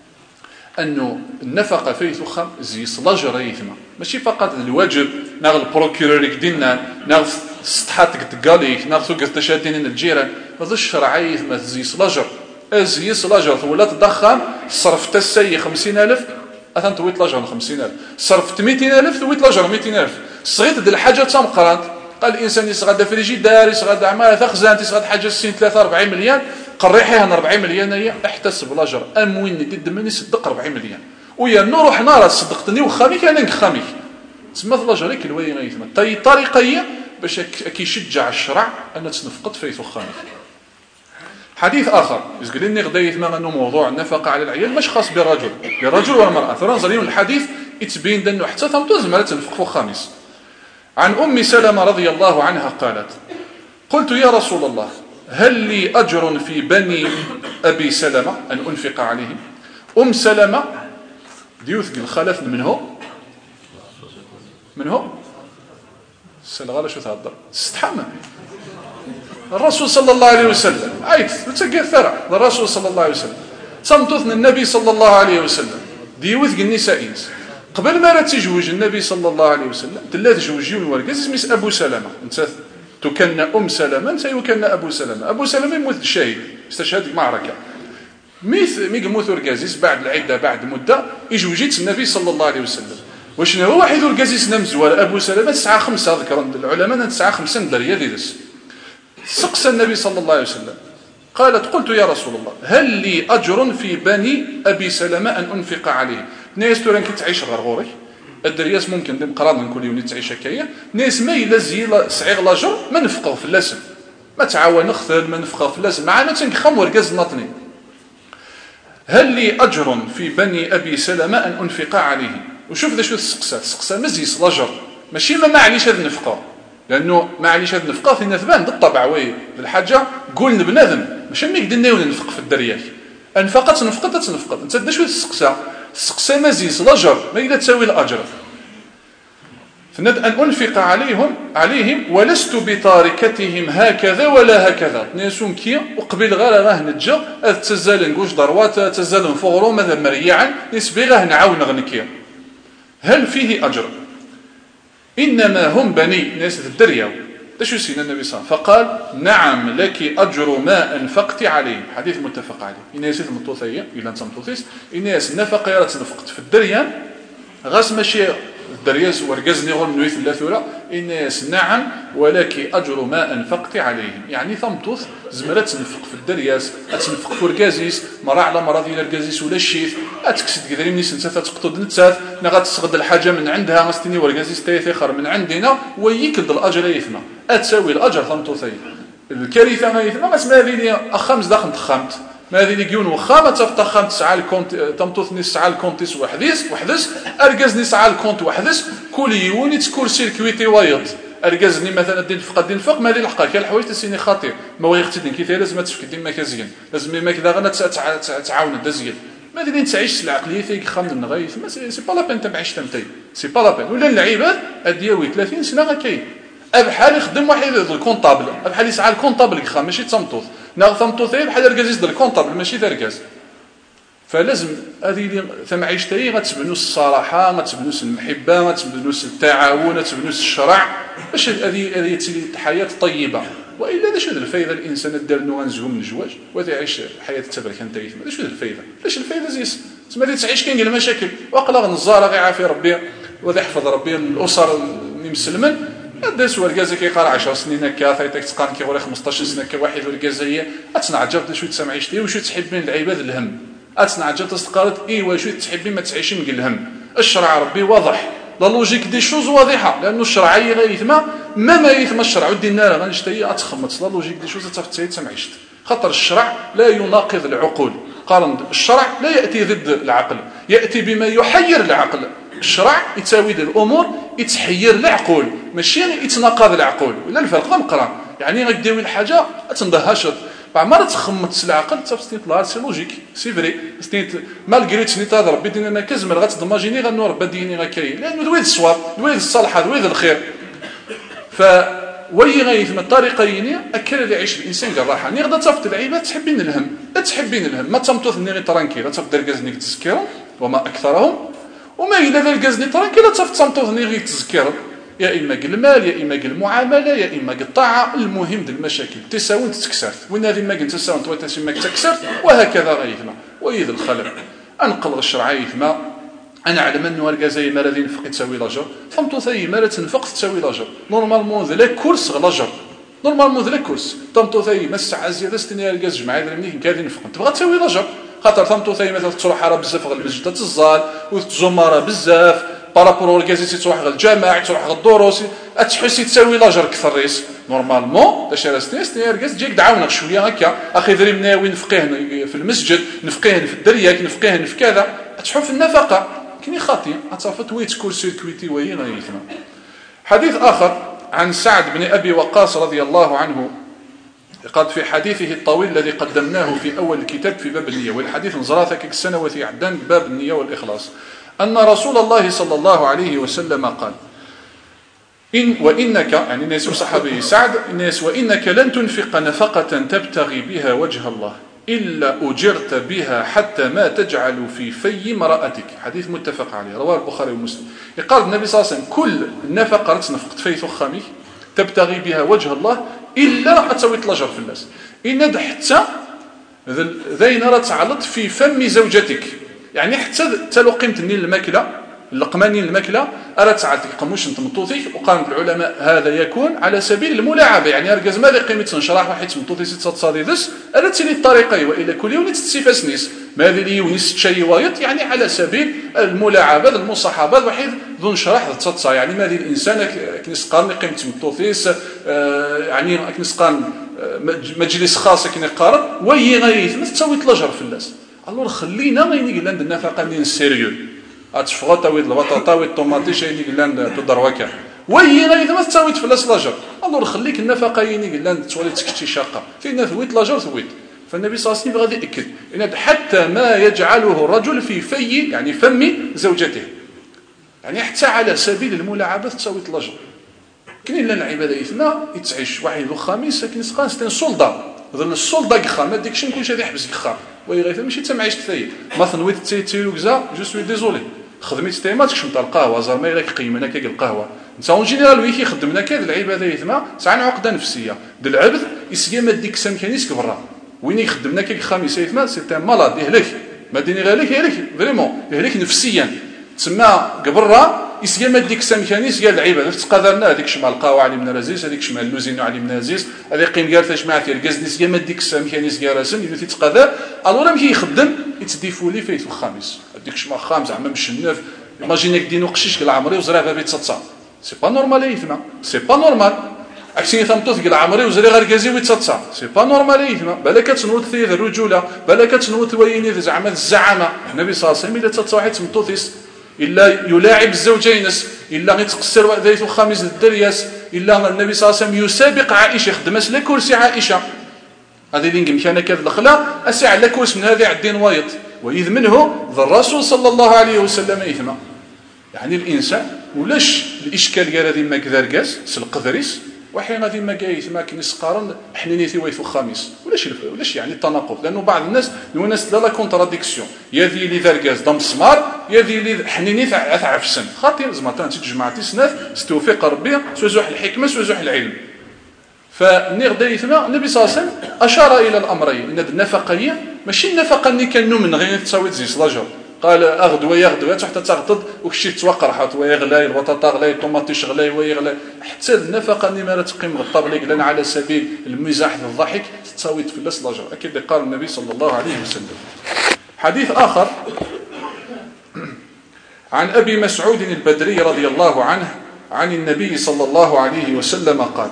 انه النفقه في ثخام زي صلاجر يثما ماشي فقط الواجب ناغ البروكيرور يدينا ناغ سطحاتك تقاليك ناغ ثوق تشادين الجيران هذا الشرع يثما زي صلاجر ازي صلاجر ولا تضخم صرفت السي خمسين ألف اثن تويت لاجر خمسين ألف صرفت مئتين ألف تويت لاجر مئتين ألف صغيت ديال الحاجه تام قرانت قال الانسان يصغد فريجيدار يصغد عمال خزان يصغد حاجه ستين ثلاثة أربعين مليون قريحيها أربعين مليون هي احتسب لاجر اموين ديد مني صدق أربعين مليون ويا نروح نار صدقتني وخاميك انا نخاميك تسمى لاجر لك الوين غيثما طي طريقه هي باش كيشجع الشرع ان تنفقد في ثخامك. حديث اخر يقول لي غدا يثما انه موضوع النفقه على العيال مش خاص بالرجل بالرجل والمراه فرنظريون الحديث يتبين انه حتى ثمتوز ما تنفق خامس. عن ام سلمة رضي الله عنها قالت قلت يا رسول الله هل لي اجر في بني ابي سلمة ان انفق عليهم. ام سلمة ديوث الخلف من هو من هو السلغاله شو تهضر استحمى الرسول صلى الله عليه وسلم عيت وتلقى ثرى الرسول صلى الله عليه وسلم صمتوثن النبي صلى الله عليه وسلم ديوث النساء قبل ما تزوج النبي صلى الله عليه وسلم تلا تزوجيون ورقاز اسمه ابو سلمة انت تكن ام سلمة انت يكن ابو سلمة ابو سلمة يموت الشهيد استشهد المعركه ميث مي يموت ورقازيس بعد العده بعد مده يزوجيت النبي صلى الله عليه وسلم واش هو واحد ورقازيس نمزوال ابو سلمة تسعة خمسة ذكر العلماء تسعة خمسة دريه ديدس سقس النبي صلى الله عليه وسلم قالت قلت يا رسول الله هل لي أجر في بني أبي سلمة أن أنفق عليه. ناس تورن كتعيش غرغوري الدرياس ممكن دم قران نقول يوني تعيش هكايا ناس ما الا زي صعيغ لاجر ما نفقوا في اللسم ما تعاون نخثل ما نفقوا في اللسم معنا تنخم ورقاز نطني. هل لي أجر في بني أبي سلمة أن أنفق عليه. وشوف ذا شو السقسات السقسة مزيس لاجر ماشي ما معليش هذا النفقه لانه معليش هذا النفقه في نثبان بالطبع وي الحاجه قول بنادم ماشي ملي قدرنا ننفق في الدرياك انفقت نفقت تنفقت انت دا شويه تسقسى تسقسى مزيز الاجر ما الا تساوي الاجر فند ان انفق عليهم عليهم ولست بتاركتهم هكذا ولا هكذا ناسون كي وقبل غير راه نتجا تزال نقوش ضروات تزال نفغرو ماذا مريعا نسبي غاه نعاون غنكيا هل فيه اجر انما هم بني ناس الدريا ايش يسين النبي صلى الله عليه وسلم فقال نعم لك اجر ما انفقت عليه حديث متفق عليه الناس المطوثيه الا انت مطوثيس الناس نفقه راه تنفقت في الدريان غاس ماشي الدرياس ورقزني غير نويت اللاثوره الناس نعم ولك اجر ما انفقت عليهم يعني ثمطوث زمرات تنفق في الدرياس تنفق في ورقازيس مرة على مرة ديال الرقازيس ولا الشيف اتكسد كذا مني سنسات تقطد نتسات نغا تسغد الحاجه من عندها غاستني ورقازيس تايثخر من عندنا ويكد الاجر يثما اتساوي الاجر ثمطوثي الكارثه ما يثما ما هذه اخمس داخل تخمت ما هذه كيون وخا تفتخم تسعى الكونت تمطوثني تسعى الكونتيس وحديث وحدث ارجزني سعى الكونت وحدث كل يوني تكور سيركويتي وايض ارجزني مثلا دين فقد دين فوق ما هذه الحقا كاين الحوايج تسيني خطير ما هو يختدن كي لازم تفك ديما كازيان لازم ما كذا غنا تعاون دازيان ما هذه تعيش العقليه فيك خامن النغايث ما سي با لا بين تبعيش تمتي سي با لا بين ولا العباد ادياوي ثلاثين سنه غا كاين بحال يخدم واحد الكونطابل بحال يسعى الكونطابل كخا ماشي تمطوث ناغ تمطوثي بحال ركازيس ديال الكونطابل ماشي دركاز فلازم هذه ثمعيشتي غتبنوس الصراحه غتبنوس المحبه غتبنوس التعاون غتبنوس الشرع باش هذه هذه الحياه طيبه والا اش هذه الفائده الانسان دار انه غنزهو من الزواج وتعيش حياه التبرك انت يتم اش هذه الفائده علاش الفائده زيس تما تعيش كاين المشاكل وقلا غنزار غير عافي ربي وذا يحفظ ربي الاسر المسلمين داس ورقازه كيقرا عشر سنين هكا ثايتك تقان كيغوري خمسطاش سنه كواحد ورقازيه اتنعجب شويه تسمعيشتي وشويه تحبين العباد الهم اتنعجب تستقالت ايوا شويه تحبين ما تعيشين من الهم الشرع ربي واضح لا لوجيك دي شوز واضحه لانه الشرع غيثما ما ما يثما الشرع ودينا راه غنشتي اتخمط لا لوجيك دي شوز تفتي تسمعيشت خاطر الشرع لا يناقض العقول قارن الشرع لا ياتي ضد العقل ياتي بما يحير العقل الشرع يتساوي الامور يتحير العقول ماشي يتناقض العقول ولا الفرق مقران يعني غديوي الحاجه تندهشت بعمر تخمت العقل تفستيت لا سي لوجيك سي فري ستيت مالغري تني تهضر بدينا انا كزمر غتدماجيني غنور بديني غكاين لانه دويد الصواب دويد الصالحه دويد الخير ف وي غيثم الطريقين اكل اللي يعيش الانسان بالراحه ني غدا تفت العباد تحبين الهم لا تحبين الهم ما تمطوث ني غير ترانكيل تفدر كازني تذكرهم وما اكثرهم وما إلا ذا الكازني ترانكيل تفت تمطوثني غير تذكرهم يا اما المال يا اما المعامله يا اما الطاعه المهم د المشاكل تساوي تكسرت وين هذه ما قلت تساوي انت تسمى تكسرت وهكذا غيثما ويذ الخلق انقل الشرع يثما انا علم انه الكازاي ما الذي نفق تساوي لاجر فهمتوا ثاني ما تنفق تساوي لاجر نورمالمون ذا كورس لاجر نورمالمون ذا كورس فهمتوا ثاني ما الساعه زياده ستين الكاز جمعيه منين كادي نفق تبغى تساوي لاجر خاطر فهمتوا ثاني مثلا تروح راه بزاف غير المسجد تزال وتزمر بزاف بارابور الكازي تروح غير الجامع تروح غير الدروس تحسي تساوي لاجر كثر ريس نورمالمون باش راستي ستين الكاز تجيك دعاونك شويه هكا اخي دري مناوي نفقيه في المسجد نفقيه في الدرياك نفقيه في كذا تحف في النفقه كني خاطي اتصفت ويت كورسي كويتي وهي غيثنا حديث اخر عن سعد بن ابي وقاص رضي الله عنه قال في حديثه الطويل الذي قدمناه في اول الكتاب في باب النيه والحديث نزراثك السنه وفي عدان باب النيه والاخلاص ان رسول الله صلى الله عليه وسلم قال إن وانك يعني ناس صحابي سعد الناس وانك لن تنفق نفقه تبتغي بها وجه الله إلا أجرت بها حتى ما تجعل في في امرأتك حديث متفق عليه رواه البخاري ومسلم يقال النبي صلى الله عليه وسلم كل نفقة تنفقت في ثخامك تبتغي بها وجه الله إلا أتسويت لاجر في الناس إن حتى ذين راه تعلط في فم زوجتك يعني حتى تلو قيمة النيل الماكلة اللقمانين الماكله ارى تعاد يقموش انت مطوثي وقال العلماء هذا يكون على سبيل الملاعبه يعني ارجز ما لي قيمه نشرح واحد مطوثي ست تصاديدس ارى تسيني الطريقه والا كل يوم تتسيفاسنيس ما هذه لي ونس شي وايط يعني على سبيل الملاعبه المصاحبه واحد ذو نشرح تصا يعني ما هذه الانسان كنسقان قيمه مطوثيس يعني كنسقان مجلس خاص كنقارن وهي غيث ما تسوي لاجر في الناس الله خلينا غيني قال عندنا النفقه ديال سيريو اتفغا تاويد البطاطا والطوماطي شي قلان تدروكا وهي غير ما تساويت فلاس لاجر الله خليك النفقه يني قلان تولي تكتي شاقه فينا ثويت لاجر ثويت فالنبي صلى الله عليه وسلم غادي يأكد إن حتى ما يجعله الرجل في في يعني فم زوجته، يعني حتى على سبيل الملاعبة تساوي الأجر. كاين لنا العباده إثما يتعيش واحد الخميس كاين سقان ستين سولدا ظل السولدا كخا ما ديكش نكونش غادي يحبس كخا وي غير ماشي تا معيش تاي ما تنويت تاي تيلو كزا جو سوي ديزولي خدمت تاي ما تكش نتا القهوه زعما الا كيقيمنا كاك القهوه انت اون جينيرال وي كيخدمنا كاد العباده إثما ساعه عقده نفسيه د العبد يسيا ما ديك سامكانيس كبرا وين يخدمنا كاك الخميس إثما سي تاع مالاد يهلك ما ديني غير لك يهلك فريمون يهلك نفسيا تسمى قبره يسيا ما ديك سامكانيس قال العباده تقدرنا هذيك شمال القهوه علي من رزيز هذيك شمال اللوزينو علي من رزيز هذه قيم قالت جماعه الكازنيس يا ما ديك سامكانيس قال راسم اللي تتقدر الورا مشي يخدم يتديفوا لي فيه الخميس هذيك شمال الخامس زعما مشنف ايماجينيك دينو قشيش العمري وزرا بابي تصصا سي با نورمال يفما سي با نورمال عكسي ثمطوث العمري وزرا غير كازي ويتصصا سي با نورمال يفما بالك تنوض في الرجوله بالك تنوض ويني زعما الزعامه النبي صلى الله عليه وسلم الا تصصا واحد تمطوثيس إلا يلاعب الزوجينس إلا يتقصر ذات الخامس الدرياس إلا النبي صلى الله عليه وسلم يسابق عائشة خدمت لكرسي عائشة هذه اللي مكان كذا الأخلاق أسع لكرس من هذه عدين وايط وإذ منه ذا الرسول صلى الله عليه وسلم إثما يعني الإنسان ولاش الإشكال قال هذه ما كذا رقاس سلقذريس وحين هذه ما قايت ما كنيس قارن حنينيتي ويثو الخامس ولاش ولاش يعني التناقض لانه بعض الناس الناس لا كونتراديكسيون يا ذي لي ذرقاز دم سمار يا ذي لي حنيني تاع عفسن خاطر زعما تجمعتي سناف استوفيق ربي سوزوح الحكمه سوزوح العلم فنغدا يثما النبي صلى الله عليه وسلم اشار الى الامرين ان النفقيه ماشي النفقه اللي كانوا من غير تساوي تزيس لاجر قال اغدو يغدو حتى تغطد وكشي توقر حط ويغلى البطاطا غلاي الطوماطي شغلاي ويغلى حتى النفقه اللي ما تقيم بالطبليق لان على سبيل المزاح والضحك تساوي تفلس لاجر اكيد قال النبي صلى الله عليه وسلم. حديث اخر عن ابي مسعود البدري رضي الله عنه عن النبي صلى الله عليه وسلم قال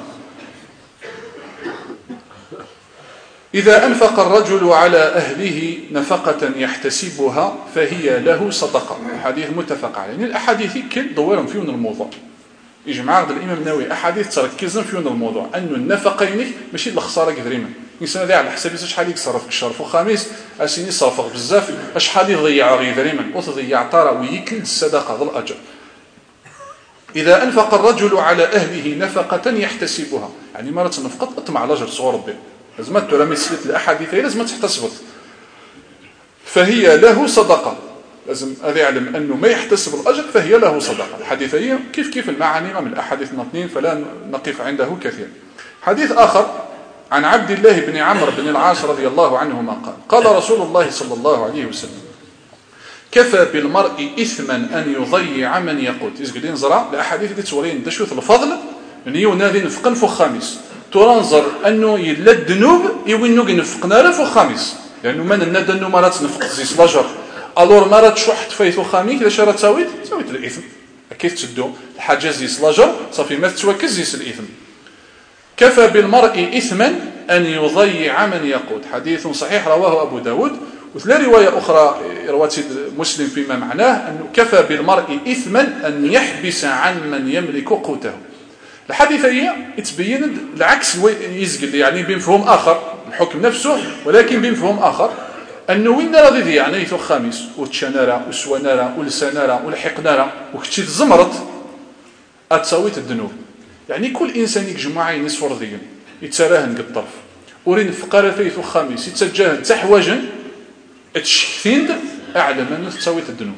إذا أنفق الرجل على أهله نفقة يحتسبها فهي له صدقة. حديث متفق عليه. يعني الأحاديث كل دورهم فيون الموضوع إجماع عند الإمام النووي أحاديث تركزن فيون الموضوع أنه النفقين ماشي الخسارة كثيرين الإنسان ذي على حساب شحال يصرف الشرف وخامس أسيني صرف بزاف شحال يضيع غير وتضيع طارا ويكل الصدقة ذو الأجر. إذا أنفق الرجل على أهله نفقة يحتسبها يعني مرة نفقت أطمع الأجر صغر ربي لازم ترمي سلة الأحاديث لازم تحتسبت فهي له صدقة لازم هذا يعلم أنه ما يحتسب الأجر فهي له صدقة. الحديثية كيف كيف المعاني من الأحاديث الاثنين فلا نقف عنده كثير. حديث آخر عن عبد الله بن عمرو بن العاص رضي الله عنهما قال قال رسول الله صلى الله عليه وسلم كفى بالمرء إثما أن يضيع من يقوت. يزقلين زرع الأحاديث اللي تورين دشوث الفضل أن يونادي نفقن في خامس ترانزر أنه يلا الذنوب يوينو نفقنا رفو خامس لأنه من الندى أنه مرات نفق زيس لاجر ألور مرات شحت فيثو خامس إذا شرط تساويت تساويت الإثم كيف تدو الحاجة زيس لاجر صافي ما تتوكز زيس الإثم. كفى بالمرء إثما أن يضيع من يقود. حديث صحيح رواه أبو داود وثلاث رواية أخرى رواه مسلم فيما معناه أنه كفى بالمرء إثما أن يحبس عن من يملك قوته. الحديثية يتبين العكس يزقل يعني بمفهوم آخر الحكم نفسه ولكن بمفهوم آخر أنه وين راضي يعني يثو خامس وتشنارا وسوانارا ولسانارا ولحقنارا وكتشي تزمرت أتساويت الذنوب. يعني كل إنسان يجمع ينس فرضيا يتراهن بالطرف ورين فقارة فيثو خامس يتجاهل تحوجا تشكثين أعلى من تساويت الذنوب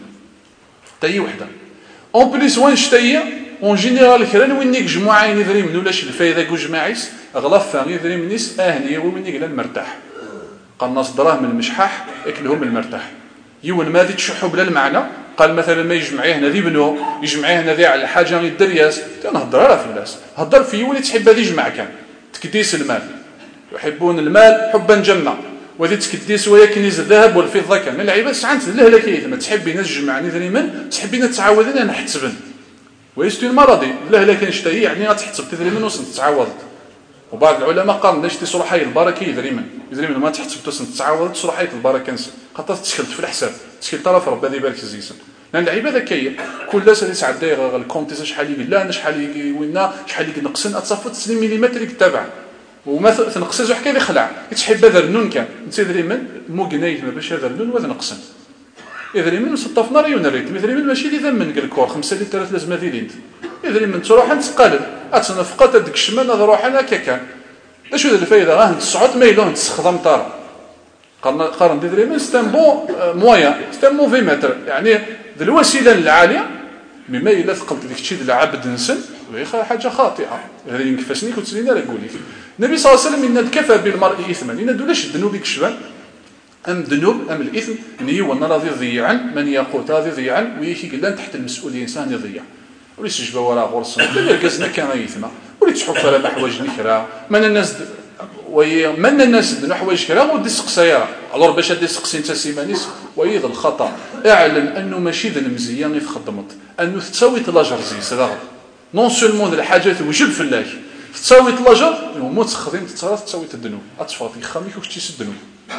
تاي وحدة أون بليس وين شتاية اون جينيرال كران وين يجمعوا عين يدري من ولاش الفايده كو جماعيس اغلف يدري من نيس اهني ومن يقل المرتاح قال ناس دراهم المشحاح اكلهم المرتاح يون ما ذي تشحوا بلا المعنى قال مثلا ما يجمعيه هنا ذي بنو يجمعيه هنا ذي على حاجه الدرياس تنهضر راه في الناس هضر في ولي تحب هذه يجمع كان تكديس المال يحبون المال حبا جما وذي تكديس ويا كنيز الذهب والفضه كان من العباد عنت له لك ما تحبين تجمع ذي من تحبين تعاودين انا نحتسبن ويستوي المرضي لا لا كان شتهي يعني غتحسب تدري من وسن تعاوض. وبعض العلماء قال لاش تصلحي البركه يدري من يدري من ما تحسب تسن تعاوض تصلحي البركه نس خاطر تشكلت في الحساب تشكل طرف ربي ذي بالك زيسن لان العباده كاين كل ناس اللي سعد داير الكونتيس شحال يقول لا شحال وينا شحال نقصن اتصفت تسليم مليمتر تابع وما تنقص حكا اللي خلع تحب هذا النون كان نسيدري من مو قنايت ما باش هذا النون وهذا نقصن اذا من سطفنا ريون الريت مثل من ماشي اللي ذم من الكور خمسة لتر لازم هذه اذا من تروح تقلل اتنفقت هذيك الشمال نروح انا كان اش هذا الفايده راه تسعود ميلون تستخدم طار قارن قارن ديري من ستان بون مويا ستان موفي متر يعني الوسيله العاليه بما الا ثقلت ديك الشيء ديال عبد نسن وهي حاجه خاطئه هذه ينكفسني كنت لينا راه قولي النبي صلى الله عليه وسلم ان كفى بالمرء اثما ان دولاش الذنوب يكشفان ام الذنوب ام الاثم ني وانا راضي ضيعا من يقوت راضي ضيعا ويكي قال تحت المسؤوليه انسان يضيع ولي سجبه ولا غرس ولا ركزنا كان يثما ولي تحف على محواج نكرا من الناس وي من الناس محواج كرا ودي سقسايا الور باش دي سقسي انت سيمانيس ويض الخطا اعلن انه ماشي ذا المزيان اللي خدمت انه تساوي لاجر زي صدق نون سولمون الحاجات وجب في الله تساوي لاجر ومو تخدم تتصرف تساوي الذنوب اتصفى خاميك وشتي الذنوب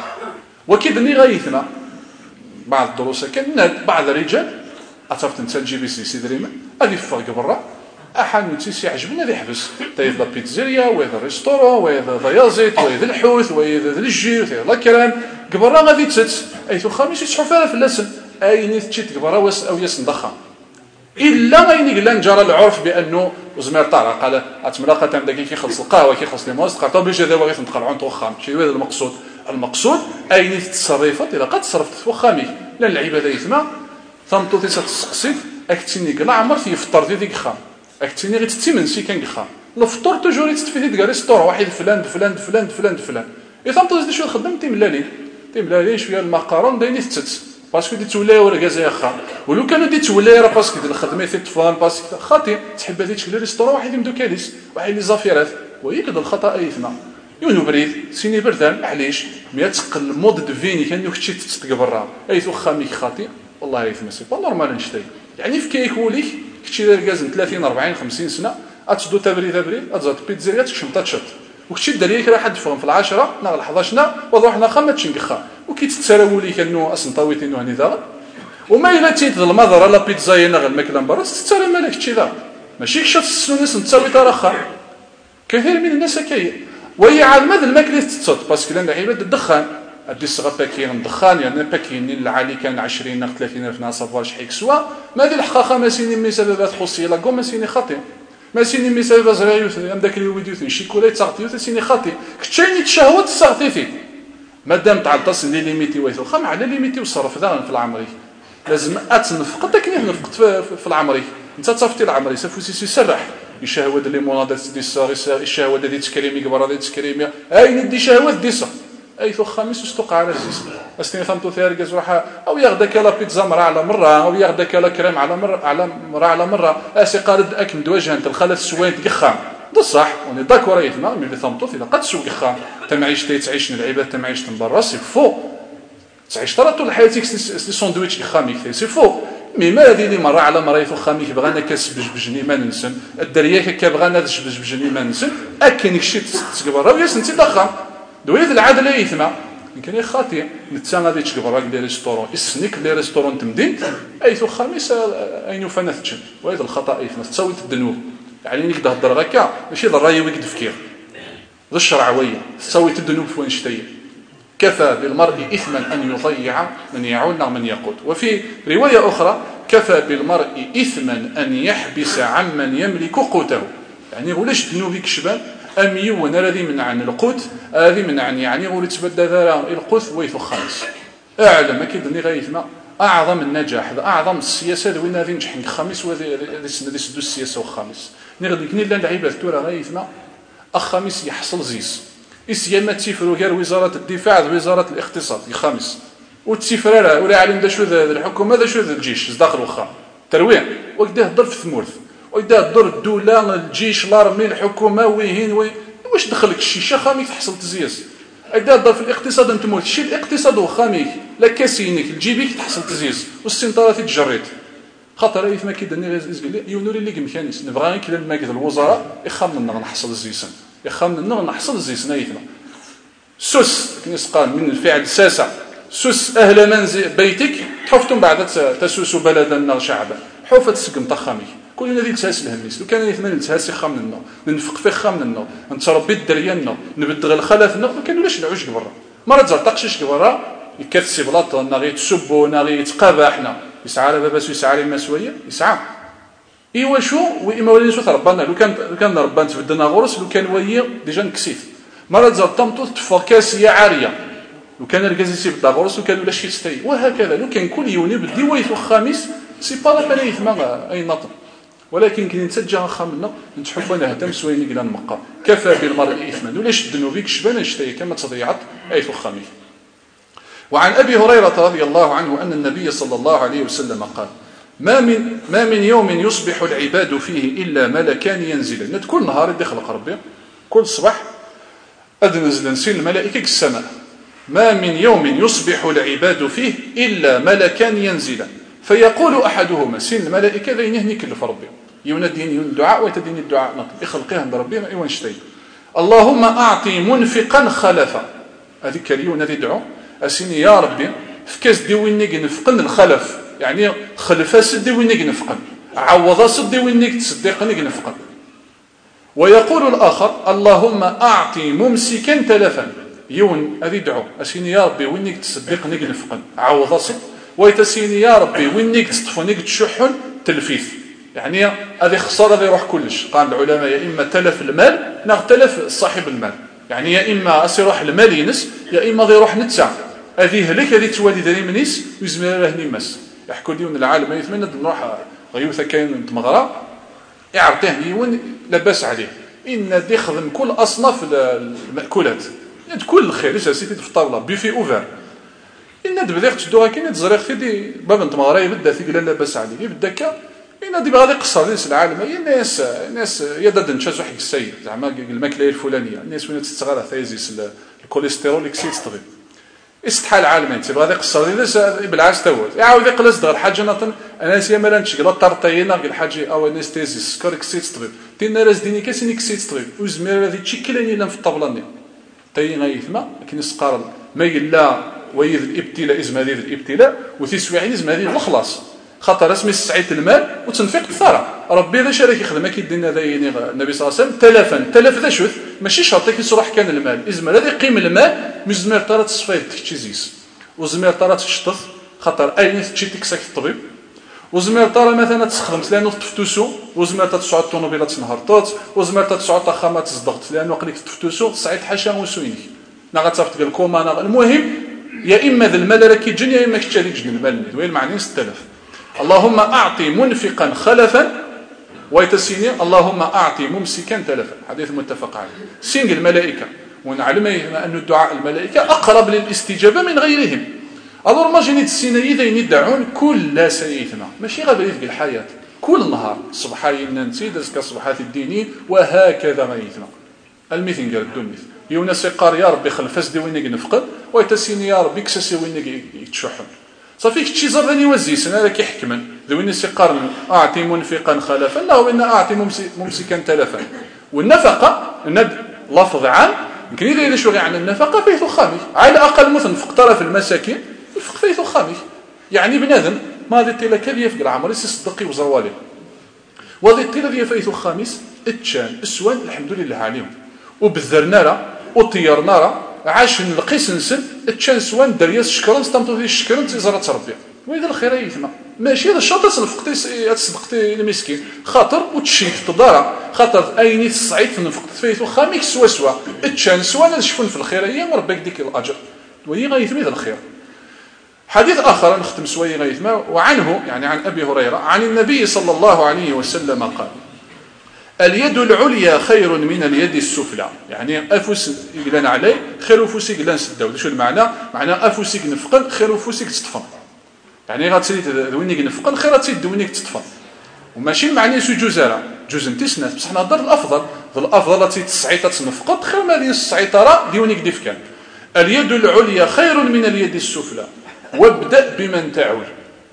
وكيدني غايثنا بعض الدروس كان بعض الرجال عرفت انت تجيبي سي دريما هذه فرق برا احد نتيسي عجبنا ذي حبس تايد لا بيتزيريا وهذا الريستورون وهذا ضيازيت وهذا الحوث وهذا الجي وهذا الكرام قبرا غادي تت ايتو خامس يصحوا فيها في اللسن ايني تشيت قبرا واس او ياس ندخا الا غيني قال نجرى العرف بانه وزمير طالع قال اتملاقه تاع داك كيخلص القهوه كيخلص لي موز قال طب باش هذا بغيت نتقلعوا نتو خام شي هذا المقصود المقصود ايني تصرفت الا قد تصرفت فخامي لا العباده يثما ثمطو تسقسيت اكتيني قلا عمر في فطر ديك خام اكتيني غير تتمن سي كان خام الفطور توجور تستفيد ديك ريستور واحد فلان فلان فلان فلان فلان اي ثمطو زيد شويه خدام تيملالي تيملالي شويه المقارن دايني تتت باسكو دي تولاي ولا كازا خام ولو كانوا دي تولاي راه باسكو ديال الخدمه في الطفال باسكو خاطي تحب هذيك ريستور واحد يمدو كاليس واحد لي زافيرات ويكد الخطا ايثما يونو بريد سيني بردان معليش مي تقل المود دو فيني كان يختي تتقبرها ايثو خاميك خاطي والله يثما سي با نورمال نشتي يعني في كيكوليك كنتي داير كازن ثلاثين أربعين خمسين سنه اتشدو تبريد تبريد اتزاد بيتزيريا تشمطات شط وكنتي داريك راه حد فهم في العشرة نهار الحداش وروحنا خمه تشنقخا وكيتسراو لي كانو اصلا طاويتينو هني دار وما الا تيت المضره لا بيتزا هنا غير الماكله من برا تتسرى مالك شي دار ماشي كشات السنونس نتساوي تراخا كثير من الناس كاين وهي عاد ماذا الماكله تتصد باسكو لان عباد الدخان ادي الصغار باكين الدخان يعني باكين العالي كان عشرين ثلاثين الف ناس صافا شحال سوا ما هذه الحقيقه ما سيني مي سببات خصيه لا كوم سيني خاطئ ما سيني مي سبب زريوث ام داك اللي وديوث شيكولاته تاغطيوث سيني خاطئ كتشيني تشهوت تصاغطيتي مادام تعطس لي ليميتي ويثو خم على ليميتي وصرف ذا في العمري لازم اتنفق داك اللي نفقت في العمري انت تصافتي العمري سفوسي يسرح الشهوات اللي مناضات دي الصغير الشهوات دي تكريمي كبر دي تكريمي اين دي شهوات ديسا اي ثو خامس استوقع على الزيس استني فهمتو ثير روحها او ياخذك لا بيتزا مره على مره او ياخذك لا كريم على مره على مره على مره اسي قالد اك مدوجه انت الخلات السوين تقخام بصح وني داكور يثما ملي فهمتو اذا قد سوق خام تمعيش تعيش العباد تمعيش من برا سي فو تعيش ترى طول حياتك سي ساندويتش خامي سي فو مي ما هذه اللي مره على مره يفو خامي بغانا كسبج بجني ما ننسن الدريه كبغانا تشبج بجني ما ننسن اكن شي تقبر وياس انت دخا دويت العدل يثما يمكن خاطئ نتا غادي تقبر لي ريستورون اسنيك لي ريستورون تمدين اي ثو خامس اين فنثتش وهذا الخطا يثما تساوي الذنوب يعني نيك تهضر هكا ماشي الراي ويك تفكير ذا الشرعويه تساوي الذنوب فوين شتيه كفى بالمرء إثما أن يضيع من يعول من يقود وفي رواية أخرى كفى بالمرء إثما أن يحبس عمن يملك قوته يعني غولش ذنوبك شبان أم يون الذي من عن القوت الذي من عن يعني غول تبدى ذرا القوت ويثو خالص أعلم أكيد أني غيثما أعظم النجاح أعظم السياسة وين هذه نجح خامس وهذه سدو السياسة وخامس نغدي كني لا العباد تورا غيثما أخامس يحصل زيس إسيما تسيفروا غير وزارة الدفاع وزارة الاقتصاد الخامس وتسيفرها ولا علم دا شو ذا الحكومة ذا شو ذا الجيش داخل وخا ترويع وكدا هضر في ثمورث وكدا هضر الدولة الجيش الارمي الحكومة ويهين وي واش دخلك الشيشة خامي تحصل تزياس كدا هضر في الاقتصاد انت موت شي الاقتصاد وخامي لا كاسينك الجيبيك تحصل تزياس والسنطرات تجريت خاطر اي فما كيدني غير يونوري لي كمكانيس نبغى كلا الماكد الوزراء يخمن نحصل الزيسان يخمن النغ نحصل الزيسان ايثما سس كنسقال من الفعل ساسا سس اهل منزل بيتك حفتم بعد تسوس بلدا شعبا حوفت سقم طخامي كل نادي تهاس الهنيس لو كان يثمن تهاس خا من النار ننفق في خا من النار نتربي الدرياننا نبدغ الخلافنا ما كانولاش العشق برا ما تزرطقش برا يكثسي بلاطنا غير تسبونا غير يتقابحنا يسعى على بابا يسعى لما سويه يسعى ايوا شو واما ولينا شو تربانا لو كان لو كان ربان تبدلنا غرس لو كان ويا ديجا نكسيت مرة زرطمطو تفكاسيه عاريه لو كان الكازيسي بدا غرس لو كان ولا شي ستاي وهكذا لو كان كل يوني بدي ويث الخميس سي با لا بلا يثما اي نطق ولكن كي نتسجى خامنا نتحب انا هدم سويني قلنا نمقى كفى بالمرء اثما ولاش الذنوبيك شبان شتاي كما تضيعت اي الخميس. وعن ابي هريره رضي الله عنه ان النبي صلى الله عليه وسلم قال ما من ما من يوم يصبح العباد فيه الا ملكان ينزلان كل نهار يخلق ربي كل صباح ادنزل نسيل الملائكه السماء ما من يوم يصبح العباد فيه الا ملكان ينزلان فيقول احدهما سين الملائكه ذين يهنيك لربي يناديني الدعاء ويتديني الدعاء نطلب يخلقها عند ربي ما ايوان شتي اللهم اعطي منفقا خلفا هذيك اليوم يدعو اسيني يا ربي فكاس ديويني نفقن الخلف يعني خلفا سدي وينك نفقن عوضا سدي وينك تصدقني نفقن. ويقول الاخر اللهم اعطي ممسكا تلفا يون هذه دعو اسيني يا ربي وينك تصدقني نفقن عوضا صد ويتسيني يا ربي وينك تصطفني تشحن تلفيف يعني هذه خساره هذا يروح كلش. قال العلماء يا اما تلف المال نغتلف صاحب المال يعني يا اما اسيروح المال ينس يا اما غير يروح نتسع هذه هلك هذه توالي ذري منيس ويزمر له نمس يحكوا لي من العالم يتمنى نروح غيوثا كاين تمغرا يعرضيه يون لاباس عليه ان دي خدم كل اصناف الماكولات كل الخير ايش سيتي في الطاوله بيفي اوفر ان دبديك تدوها كاين تزريق في دي باب تمغرا يبدا في لا لاباس عليه يبدا كا ان دي غادي يقصر الناس العالم الناس الناس يدد نشاز واحد السيد زعما الماكله الفلانيه الناس وين تستغرا ثايزيس الكوليسترول يكسيت طبيب استحال العالم انت بغا يقصر لي بالعكس تاول يعاود يقلص دغ الحاجه نطن انا سي مالا نشكل طرطينا قال الحاجه او انستيزي سكر كسيت طبيب تينا راس ديني كاسيني كسيت طبيب وزمير هذه تشكلني لا في الطبلاني تاينا يثما لكن يسقار ما يلا ويذ الابتلاء اسم هذه الابتلاء وتسوي عين اسم هذه الخلاص خاطر اسمي سعيت المال وتنفيق الثرى ربي ذا شارك يخدم كي دينا ذا النبي صلى الله عليه وسلم تلفا تلف ذا شوث ماشي شرط يصرح كان المال ازمر هذه قيم المال مزمر ترى تصفيد تشيزيس وزمر ترى تشطف خاطر اين تشي تكسك الطبيب وزمر ترى مثلا تستخدم لانه تفتوسو وزمر تسعود طونوبيلات نهارطوت وزمر تسعود طخامات تصدقت لانه قليك تفتوسو سعيد حاشا وسويني نغا تصافت قال كوما المهم يا اما ذا المال راه كيجن يا اما كتشاري جن المال وين معنيه ستة آلاف. اللهم أعطي منفقا خلفا ويتسيني اللهم أعطي ممسكا تلفا حديث متفق عليه سين الملائكة ونعلم أن الدعاء الملائكة أقرب للاستجابة من غيرهم أدور ما جيني تسيني إذا يدعون كل سيئتنا ماشي غير في الحياة كل نهار صباحي ننسي دزك صباحات الديني وهكذا ما يثنى المثل قال الدنيا يونس قار يا ربي خلفاس دي وينك نفقد ويتسيني يا ربي كسسي وينك يتشحن صافيك تشي زرني وزيس انا راك يحكمن ذوين سيقارن اعطي منفقا خلفا لا وان اعطي ممسكا تلفا والنفقه الند لفظ عام يمكن اذا يدير شويه عن النفقه فيه خامي على الاقل مثلا فق طرف المساكين يفق فيه خامي يعني بنادم ما ذي تيلا كذي في العمر يصدقي وزوالي وذي تيلا ذي فيه خامس اتشان اسوان الحمد لله عليهم وبذرنا راه وطيرنا راه عاش نلقيس نسل تشانس وان درياس شكرا استمطوا في الشكرا تزرت ربي واذا الخير يثما ماشي هذا الشرط تصدقتي تصدقتي المسكين خاطر وتشيت تدارا خاطر ايني تصعيد نفقت فيه وخاميك سوا سوا تشانس وانا نشوفون في الخير هي ربك ديك الاجر وهي غيثمي الخير. حديث اخر نختم سويه غيثما وعنه يعني عن ابي هريره عن النبي صلى الله عليه وسلم قال اليد العليا خير من اليد السفلى يعني افوس يقلان عليه خير افوسك لان سداو شو المعنى معنى افوسك نفقن خير افوسك تطفن يعني غاتسري دوينك نفقن خير تسد دوينك تطفن وماشي معنى سو جوزاره جوز نتسنات بصح نهضر الافضل الافضل تسعيطه تنفقط خير ما ديال السعيطره ديونك ديفكان اليد العليا خير من اليد السفلى وابدا بمن تعول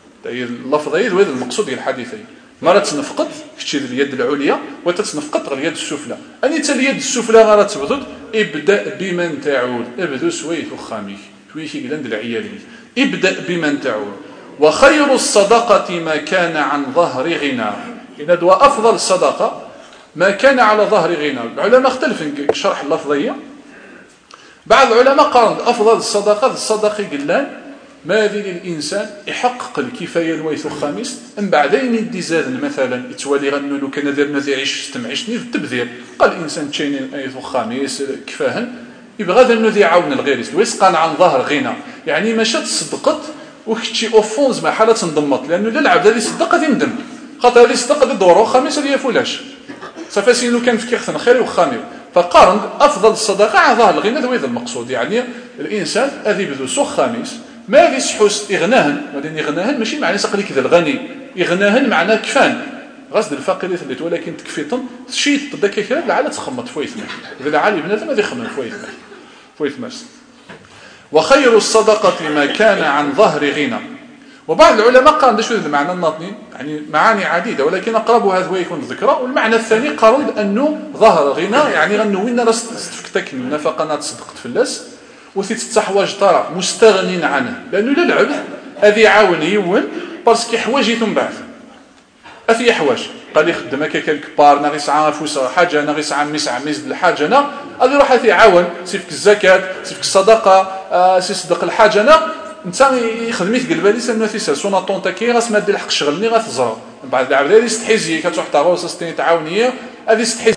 اللفظ هذا هو المقصود ديال الحديثين مرة تنفقد كتشي اليد العليا وتتنفقد اليد السفلى اني تا اليد السفلى غير تبدد ابدا بمن تعول ابدو سويت وخاميك تويشي قلند العيالي ابدا بمن تعول وخير الصدقه ما كان عن ظهر غنى إن دوا أفضل الصدقة ما كان على ظهر غنى. العلماء اختلفوا في شرح اللفظية. بعض العلماء قالوا أفضل الصدقة الصدقة قلان ما ذي للإنسان يحقق الكفاية الويث الخامس من بعدين يدي زاد مثلا يتولي غنو لو كان دير ما يعيش تمعيشني تبذير قال الإنسان تشيني الويث الخامس كفاهن يبغى ذا انه يعاون الغيرس ويسقان عن ظهر غنى يعني مشات صدقت وكتشي اوفونز ما حاله تنضمط لانه العبد هذه صدقه يندم خاطر هذه صدقه دوره خامس هذه فولاش صافي لو كان في كيخثن خير وخامر فقارن افضل الصدقه على ظهر الغنى هذا المقصود يعني الانسان هذه بذو سوق خامس ما غيش حس اغناهن بعدين يغناهن ماشي معناه سقلي كذا الغني يغناهن معناه كفان غصد الفقير ثلث ولكن تكفيتن شيء تدك كذا لعل تخمط فويثنا اذا عالي بنادم هذا يخمم فويثنا فويث ماس وخير الصدقه ما كان عن ظهر غنى. وبعض العلماء قال ده شو المعنى الناطنين يعني معاني عديده ولكن اقربها هو يكون ذكرى والمعنى الثاني قالوا انه ظهر غنى يعني انه وين راس تفكتك النفقه نات صدقت في اللاس وتتحواج طرا مستغن عنه لانه لا العبد هذه عاون يون باسكو حوايج ثم بعد اثي حوايج قال يخدم هكاك الكبار ناقص عافوس حاجه ناقص عام مسع مزد الحاجه انا غادي يروح يعاون سيفك الزكاه سيفك الصدقه آه سيصدق الحاجه انا انت يخدم يتقلب لي سنه في سونه طونتا كي راس ما دير الحق شغلني غتزرع من بعد العبد هذه يستحيزي كتروح تعوص ستين تعاونيه هذه يستحيز.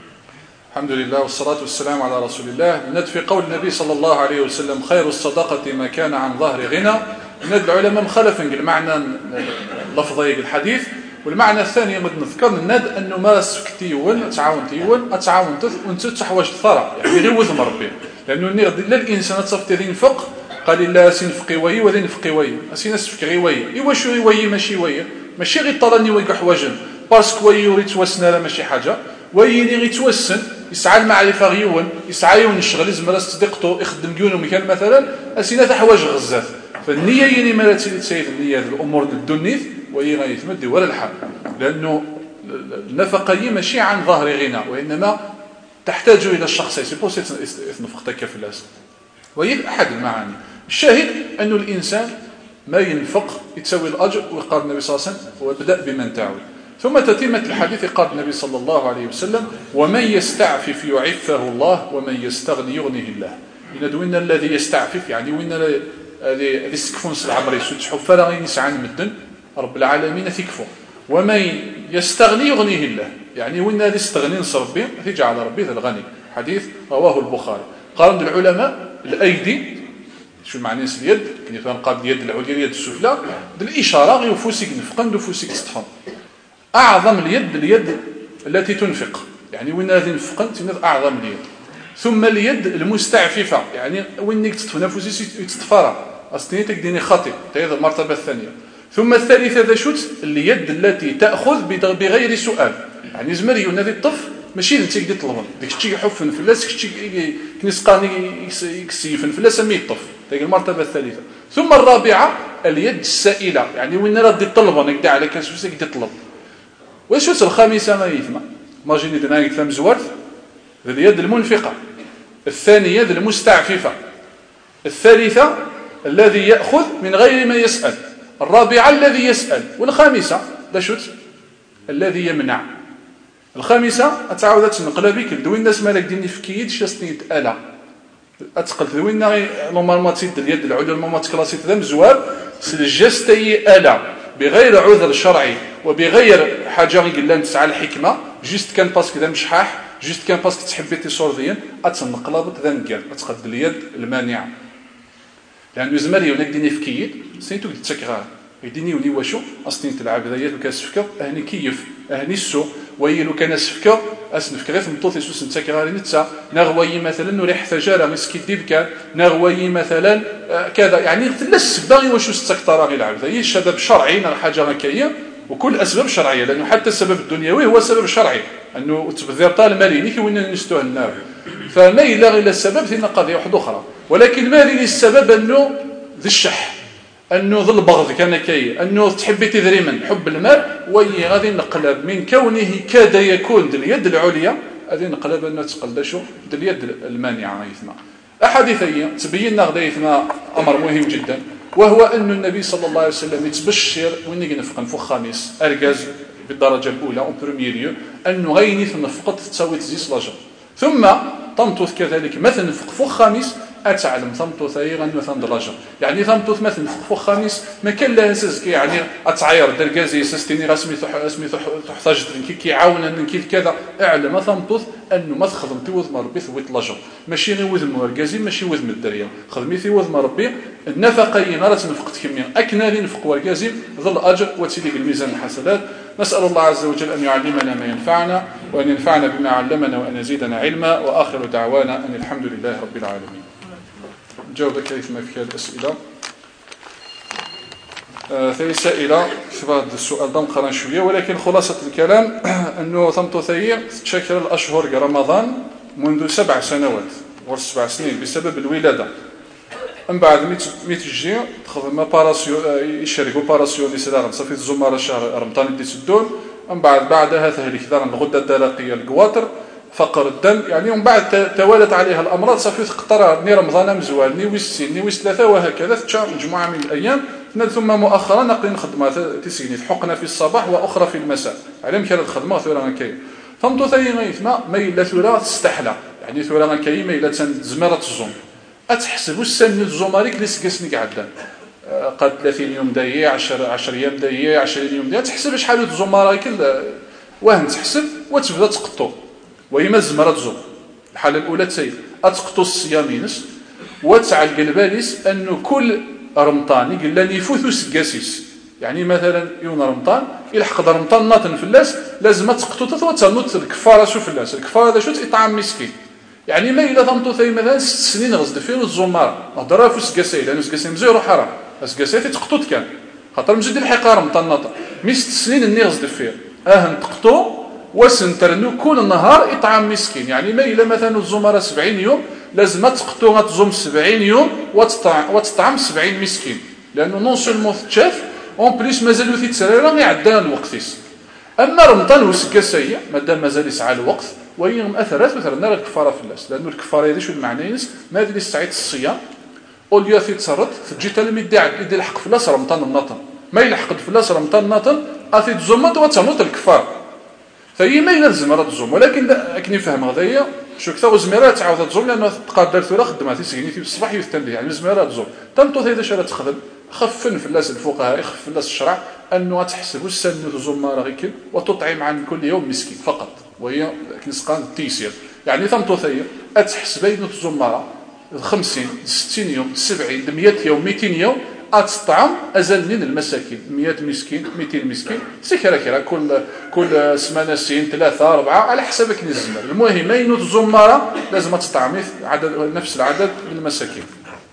الحمد لله والصلاه والسلام على رسول الله. ند في قول النبي صلى الله عليه وسلم خير الصدقه ما كان عن ظهر غنى. ند العلماء مخالفين المعنى لفظي الحديث والمعنى الثاني مد نذكر الند انه ما سكتي يول تعاون تيول اتعاون وانت تحواج الثرى يعني غير وذم ربي لانه لا الانسان تصفت ذي نفق قال لا سنفقي وي وذي نفقي وي اسينا سفك غي وي ايوا شو وي ماشي وي ماشي غير طلني وي حواجن باسكو وي يريد توسنا لا ماشي حاجه وي اللي يتوسن يسعى المعرفه غيون يسعى يون الشغل زعما صديقته يخدم ديونه مكان مثلا اسينا تحواج غزات فالنيه يعني ما تسيد النيه الامور الدنيا وهي غيتمد ولا الحال لانه النفقه ماشي عن ظهر غنى وانما تحتاج الى الشخص سيبوس نفقتك في الناس وهي احد المعاني. الشاهد انه الانسان ما ينفق يتساوي الاجر وقال النبي صلى الله عليه وسلم وابدا بمن تعول. ثم تتمه الحديث قال النبي صلى الله عليه وسلم ومن يستعفف يعفه الله ومن يستغني يغنيه الله. ان دوينا الذي يستعفف يعني وين هذه السكفونس العمري تحف فلا غينسعى مدن رب العالمين تكفو ومن يستغني يغنيه الله يعني وين هذا يستغني نصر ربي يجعل ربي ذا الغني. حديث رواه البخاري. قال العلماء الايدي شو معنى اليد كي تنقاد اليد العليا اليد السفلى بالاشاره غير فوسك نفقن فوسك تستحم اعظم اليد اليد التي تنفق يعني وين هذه نفقن تنظ اعظم اليد. ثم اليد المستعففه يعني وين تطفى نفسي تتفرع اصلي تكديني خاطئ هذه المرتبه الثانيه. ثم الثالثه ذا شوت اليد التي تاخذ بغير سؤال يعني زمري ونادي الطف ماشي انت تقدر تطلب داك الشيء يحفن فلاس كشي كنسقاني يكسيفن فلاس مي الطف هذه المرتبه الثالثه. ثم الرابعه اليد السائله يعني وين ردي الطلب نقدر على كاس فلوس تقدر تطلب. واش الخامسه ما يثما ماجيني دنا ثم زوارت اليد المنفقه. الثانيه ذي المستعففه. الثالثه الذي ياخذ من غير ما يسال. الرابعه الذي يسال. والخامسه لا شوت الذي يمنع. الخامسه اتعاود تنقل بك دوين الناس مالك ديني في كيد شاستنيت الا اتقل دوين نورمالمون تيد اليد العود ما تكلاسيت ذا مزوار سجستي الا بغير عذر شرعي وبغير حاجه قال لها تسعى الحكمه جست كان باسكو ذا مشحاح جست كان باسكو تحبيتي صورذيا اتنقلبت ذا نقال اتقد اليد المانعه لانه زمري ونك ديني في كيد سيتو تسكرا يديني ولي واشو اصلين تلعب ذايات وكاسفكر اهني كيف اهني السو وي لو كان اسفكر اسنفكر غير مطوط يسوس نتاكرا نتا نغوي مثلا ريح ثجاره مسكي ديبكا نغوي مثلا كذا يعني تلس باغي واشو ستكتر غير العب هي السبب الشرعي حاجه هكايا وكل اسباب شرعيه لانه حتى السبب الدنيوي هو سبب شرعي انه تبذير طال مالي كي وين نستوه النار فما الى غير السبب ثم قضيه واحده اخرى ولكن ما لي السبب انه ذي الشح انه ذو البغض كان كاي انه تحبي تذري من حب المال وي غادي نقلب من كونه كاد يكون اليد العليا غادي نقلب انه تقلدشو اليد المانعه يثما. احاديثيه تبين غدا يثما امر مهم جدا وهو ان النبي صلى الله عليه وسلم يتبشر وين ينفق نفخ خامس ارجاز بالدرجة الأولى أون بروميير أنه غيني تنفقت تساوي تزيس لاجر ثم تمطوث كذلك مثلا نفق فوق خامس أتعلم تمطوث أيضا مثلا دلاجر يعني تمطوث مثلا نفق فوق خامس ما كان لها سزكي يعني أتعير درجازي سستيني رسمي رسمي تحتاج كي كيعاون أنك كذا اعلم تمطوث أنه ما تخدم تيوذ مربي ثويت لاجر ماشي غير وذ مركزي ماشي وذ من الدريا خدمي ثويذ مربي النفقين راه تنفقت كمية أكنالي نفق وركزي ظل أجر وتسيدي بالميزان الحسنات. نسأل الله عز وجل أن يعلمنا ما ينفعنا وأن ينفعنا بما علمنا وأن يزيدنا علما وآخر دعوانا أن الحمد لله رب العالمين. جاوب كيف ما في هذه الأسئلة. آه ثاني سائلة في بعض السؤال ضم قرن شوية ولكن خلاصة الكلام أنه ثمتو ثير تشكل الأشهر رمضان منذ سبع سنوات وسبع سنين بسبب الولادة. من بعد ميت تجي تخدم باراسيو يشاركوا باراسيو اللي سدار صافي الزماره شهر رمضان اللي تسدون من بعد بعدها تهلك دار الغده الدرقيه القواطر فقر الدم يعني ومن بعد توالت عليها الامراض صافي تقطر ني رمضان مزوال ني ويس ني ويس ثلاثه وهكذا تشا مجموعه من الايام ثم مؤخرا نقل خدمه تسيني حقنا في الصباح واخرى في المساء على كان الخدمه ثورا كاين فهمتوا ثاني غيثما ما الا ثورا تستحلى يعني ثورا كاين ما الا زمره الزوم أتحسبوا السن الزمارك اللي سقسني قعدان قد ثلاثين يوم داية عشر عشر أيام داية عشرين يوم داية تحسب شحال الزمارة كل وهم تحسب وتبدا تقطو وهي ما زمرة زوم الحالة الأولى تسير أتقطو الصيامينس وتعلق باليس أنه كل رمضان يقول لن يفوتوا سقاسيس يعني مثلا يوم رمضان يلحق رمضان ناطن في اللاس لازم تقطو تثوى تنوت الكفارة شوف اللاس الكفارة هذا شو إطعام مسكين يعني ما إلا ثمتو ثي مثلا ست سنين غزد فيه الزمارة نهضرها في سقاسي لأنه سقاسي مزيرو حرام سقاسي تقطوت كان خاطر مزيد الحقار مطنطة مي ست سنين اللي غزد فيه أهن تقطو وسنترنو كل نهار إطعام مسكين يعني ما إلا مثلا الزمارة سبعين يوم لازم تقطو غتزوم سبعين يوم وتطعم, وتطعم سبعين مسكين لأنه نون سولمون تشاف اون بليس مازالو في تسريرا يعدان الوقتيس أما رمضان وسقاسي مادام مازال يسعى الوقت وهي أثرات مثلا نرى الكفارة في الناس لأنه الكفارة هذه شو المعنى ما هذه اللي استعيد الصيام أوليا في تصرت تجي تلمي يدي يدي الحق في الناس رمضان الناطن ما يلحق في الناس رمضان الناطن أثيد زمت وتموت الكفار فهي ما يلزم راه تزوم ولكن لكن يفهم هذايا شو كثر زميرات تعاود تزوم لأنه تقدر ثورة خدمات يسقيني في الصباح يفتن يعني زميرات تزوم تمتو هذا شرا تخدم خفن في الناس الفقهاء يخف في الناس الشرع أنه تحسب السن الزمارة غيكل وتطعم عن كل يوم مسكين فقط وهي كنسقان التيسير يعني ثمتو ثير أتحسب بين الزمارة خمسين ستين يوم سبعين مئة يوم مئتين يوم أتطعم أزل من المساكين مئة مسكين مئتين مسكين سكرة كرا كل كل سمانة سين ثلاثة أربعة على حسابك الزمان المهم أين الزمارة لازم تطعمي عدد نفس العدد من المساكين.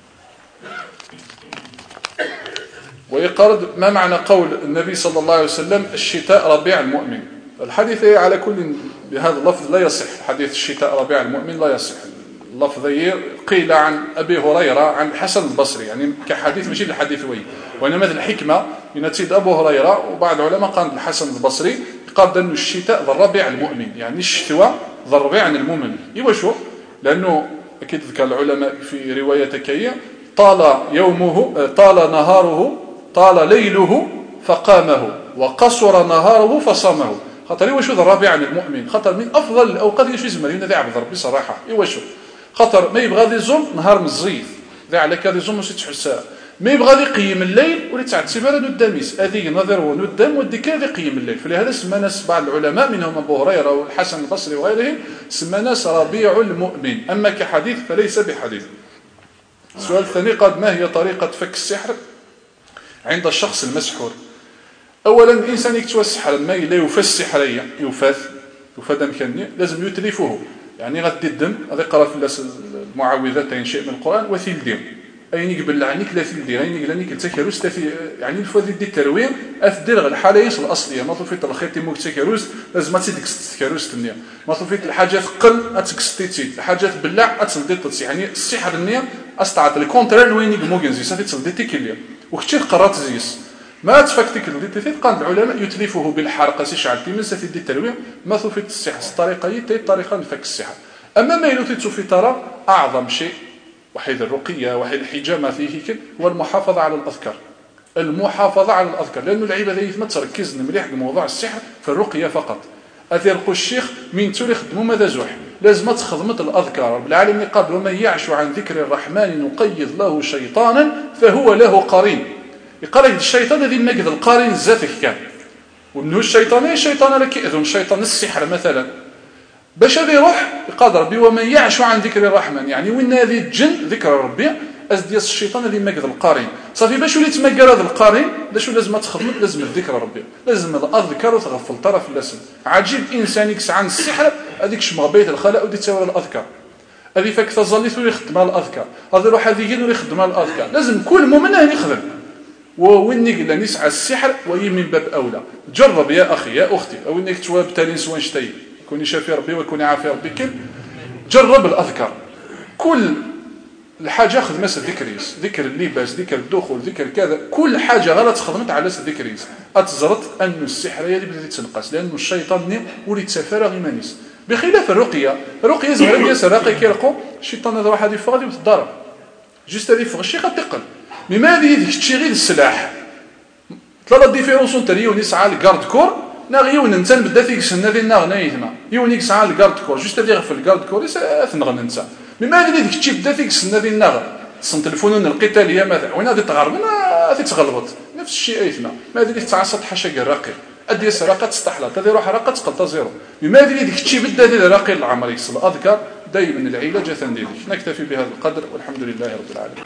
ويقرد ما معنى قول النبي صلى الله عليه وسلم الشتاء ربيع المؤمن الحديث على كل بهذا اللفظ لا يصح حديث الشتاء ربيع المؤمن لا يصح اللفظ قيل عن أبي هريرة عن الحسن البصري يعني كحديث ماشي الحديث وي وإنما الحكمة من تيد أبو هريرة وبعض العلماء قال الحسن البصري قال أن الشتاء ذا الربيع المؤمن يعني الشتوى ذا الربيع المؤمن إيوا شو لأنه أكيد ذكر العلماء في رواية كية طال يومه طال نهاره طال ليله فقامه وقصر نهاره فصامه خاطر إيوا شو ذا الربيع المؤمن خاطر من أفضل الأوقات يشوي زمان ينادي عبد ربي صراحة إيوا شو خاطر ما يبغى يزوم نهار مزيف ذا على كذا يزوم وسيت حساء ما يبغى يقيم الليل ولا تعد سباله الدميس هذه نظر ونودم ودي كذا يقيم الليل فلهذا سمى ناس بعض العلماء منهم أبو هريرة والحسن البصري وغيرهم سمى ناس ربيع المؤمن أما كحديث فليس بحديث. السؤال الثاني قال ما هي طريقة فك السحر عند الشخص المسحور؟ أولا الإنسان يكتوى السحر لما لا يفى السحرية يفاث يفاد مكاني لازم يتلفه يعني غادي الدم هذا يقرا في المعوذات شيء من القرآن وثيل دير أين يقبل عنك لا ثيل دير أين يقبل عنك تكروس تفي يعني الفوذ دي التروير أثدر الحالة الأصلية ما طفيت الخيط يموك تكروس لازم ما تدك تكروس تنيا ما طفيت الحاجات قل أتكستيتي الحاجات بلع أتصديت تسي يعني السحر النية أستعد الكونترال وين يقموجن زي سافي تصديتي كليا وكتير قرات زيس ما تفكتك اللي تفيد قال العلماء يتلفه بالحرقة سيشعل في من سافي دي التروير ما طفيت السحر الطريقة هي طريقة نفك السحر. أما ما يلوتيتو في ترى أعظم شيء وحيد الرقية وحيد الحجامة فيه هو المحافظة على الأذكار المحافظة على الأذكار، لأن العبادة ما تركز مليح بموضوع السحر في الرقية فقط. أثيرقوا الشيخ من تولي خدموا ماذا زوح لازم تخدمت الأذكار. رب العالمين قال ومن يعش عن ذكر الرحمن نقيض له شيطانا فهو له قرين. يقال لك الشيطان الذي نقد القرين ذاتك كان ومنه الشيطان الشيطان اللي كيأذن شيطان السحر مثلا باش هذا يروح يقال ربي ومن يعش عن ذكر الرحمن يعني وين هذه الجن ذكر ربي از ديال الشيطان اللي ماكذ القارين صافي باش وليت تمكر هذا القارين باش لازم تخدم لازم الذكر ربي لازم الاذكار وتغفل طرف اللسان. عجيب انسان يكس عن السحر هذيك شمغبيت الخلاء ودي تساوي الاذكار هذه فك تظليت ويخدم الاذكار هذا يروح هذه يجي ويخدم الاذكار. لازم كل مؤمن يخدم وين لا نسعى السحر وهي من باب اولى. جرب يا اخي يا اختي او انك تواب تالين سوان شتي كوني شافي ربي وكوني عافي ربي كل جرب الاذكار كل الحاجه خدمه الذكريس ذكر اللباس ذكر الدخول ذكر كذا كل حاجه غلط خدمت على الذكريس اتزرت ان السحر هي اللي بدات تنقص لان الشيطان ولي تسافر غيمانيس بخلاف الرقيه. الرقيه زعما ديال الرقيه كيرقوا الشيطان هذا واحد يفغ وتضرب جوست هذه يفغ الشيخ تقل مما هذه ديك تشي غير السلاح ثلاثه ديفيرونس انت يوني سعى الكارد كور ناغيون انت بدا فيك سنه ديال ناغنايتما يونيك سعى الكارد كور جوست هذه غفل الكارد كور ثنغن انت مما هذه ديك تشي بدا فيك السنه ديال النغ صنت الفنون القتاليه مثلا وين غادي تغرب غادي تغلبط نفس الشيء ايثنا ما هذه ديك تعصت حاشا الراقي ادي سرقه تستحلط هذه روح راقه تقلط زيرو مما هذه ديك تشي بدا ديال الراقي العمري يصل اذكر دائما العلاج ثندير. نكتفي بهذا القدر والحمد لله رب العالمين.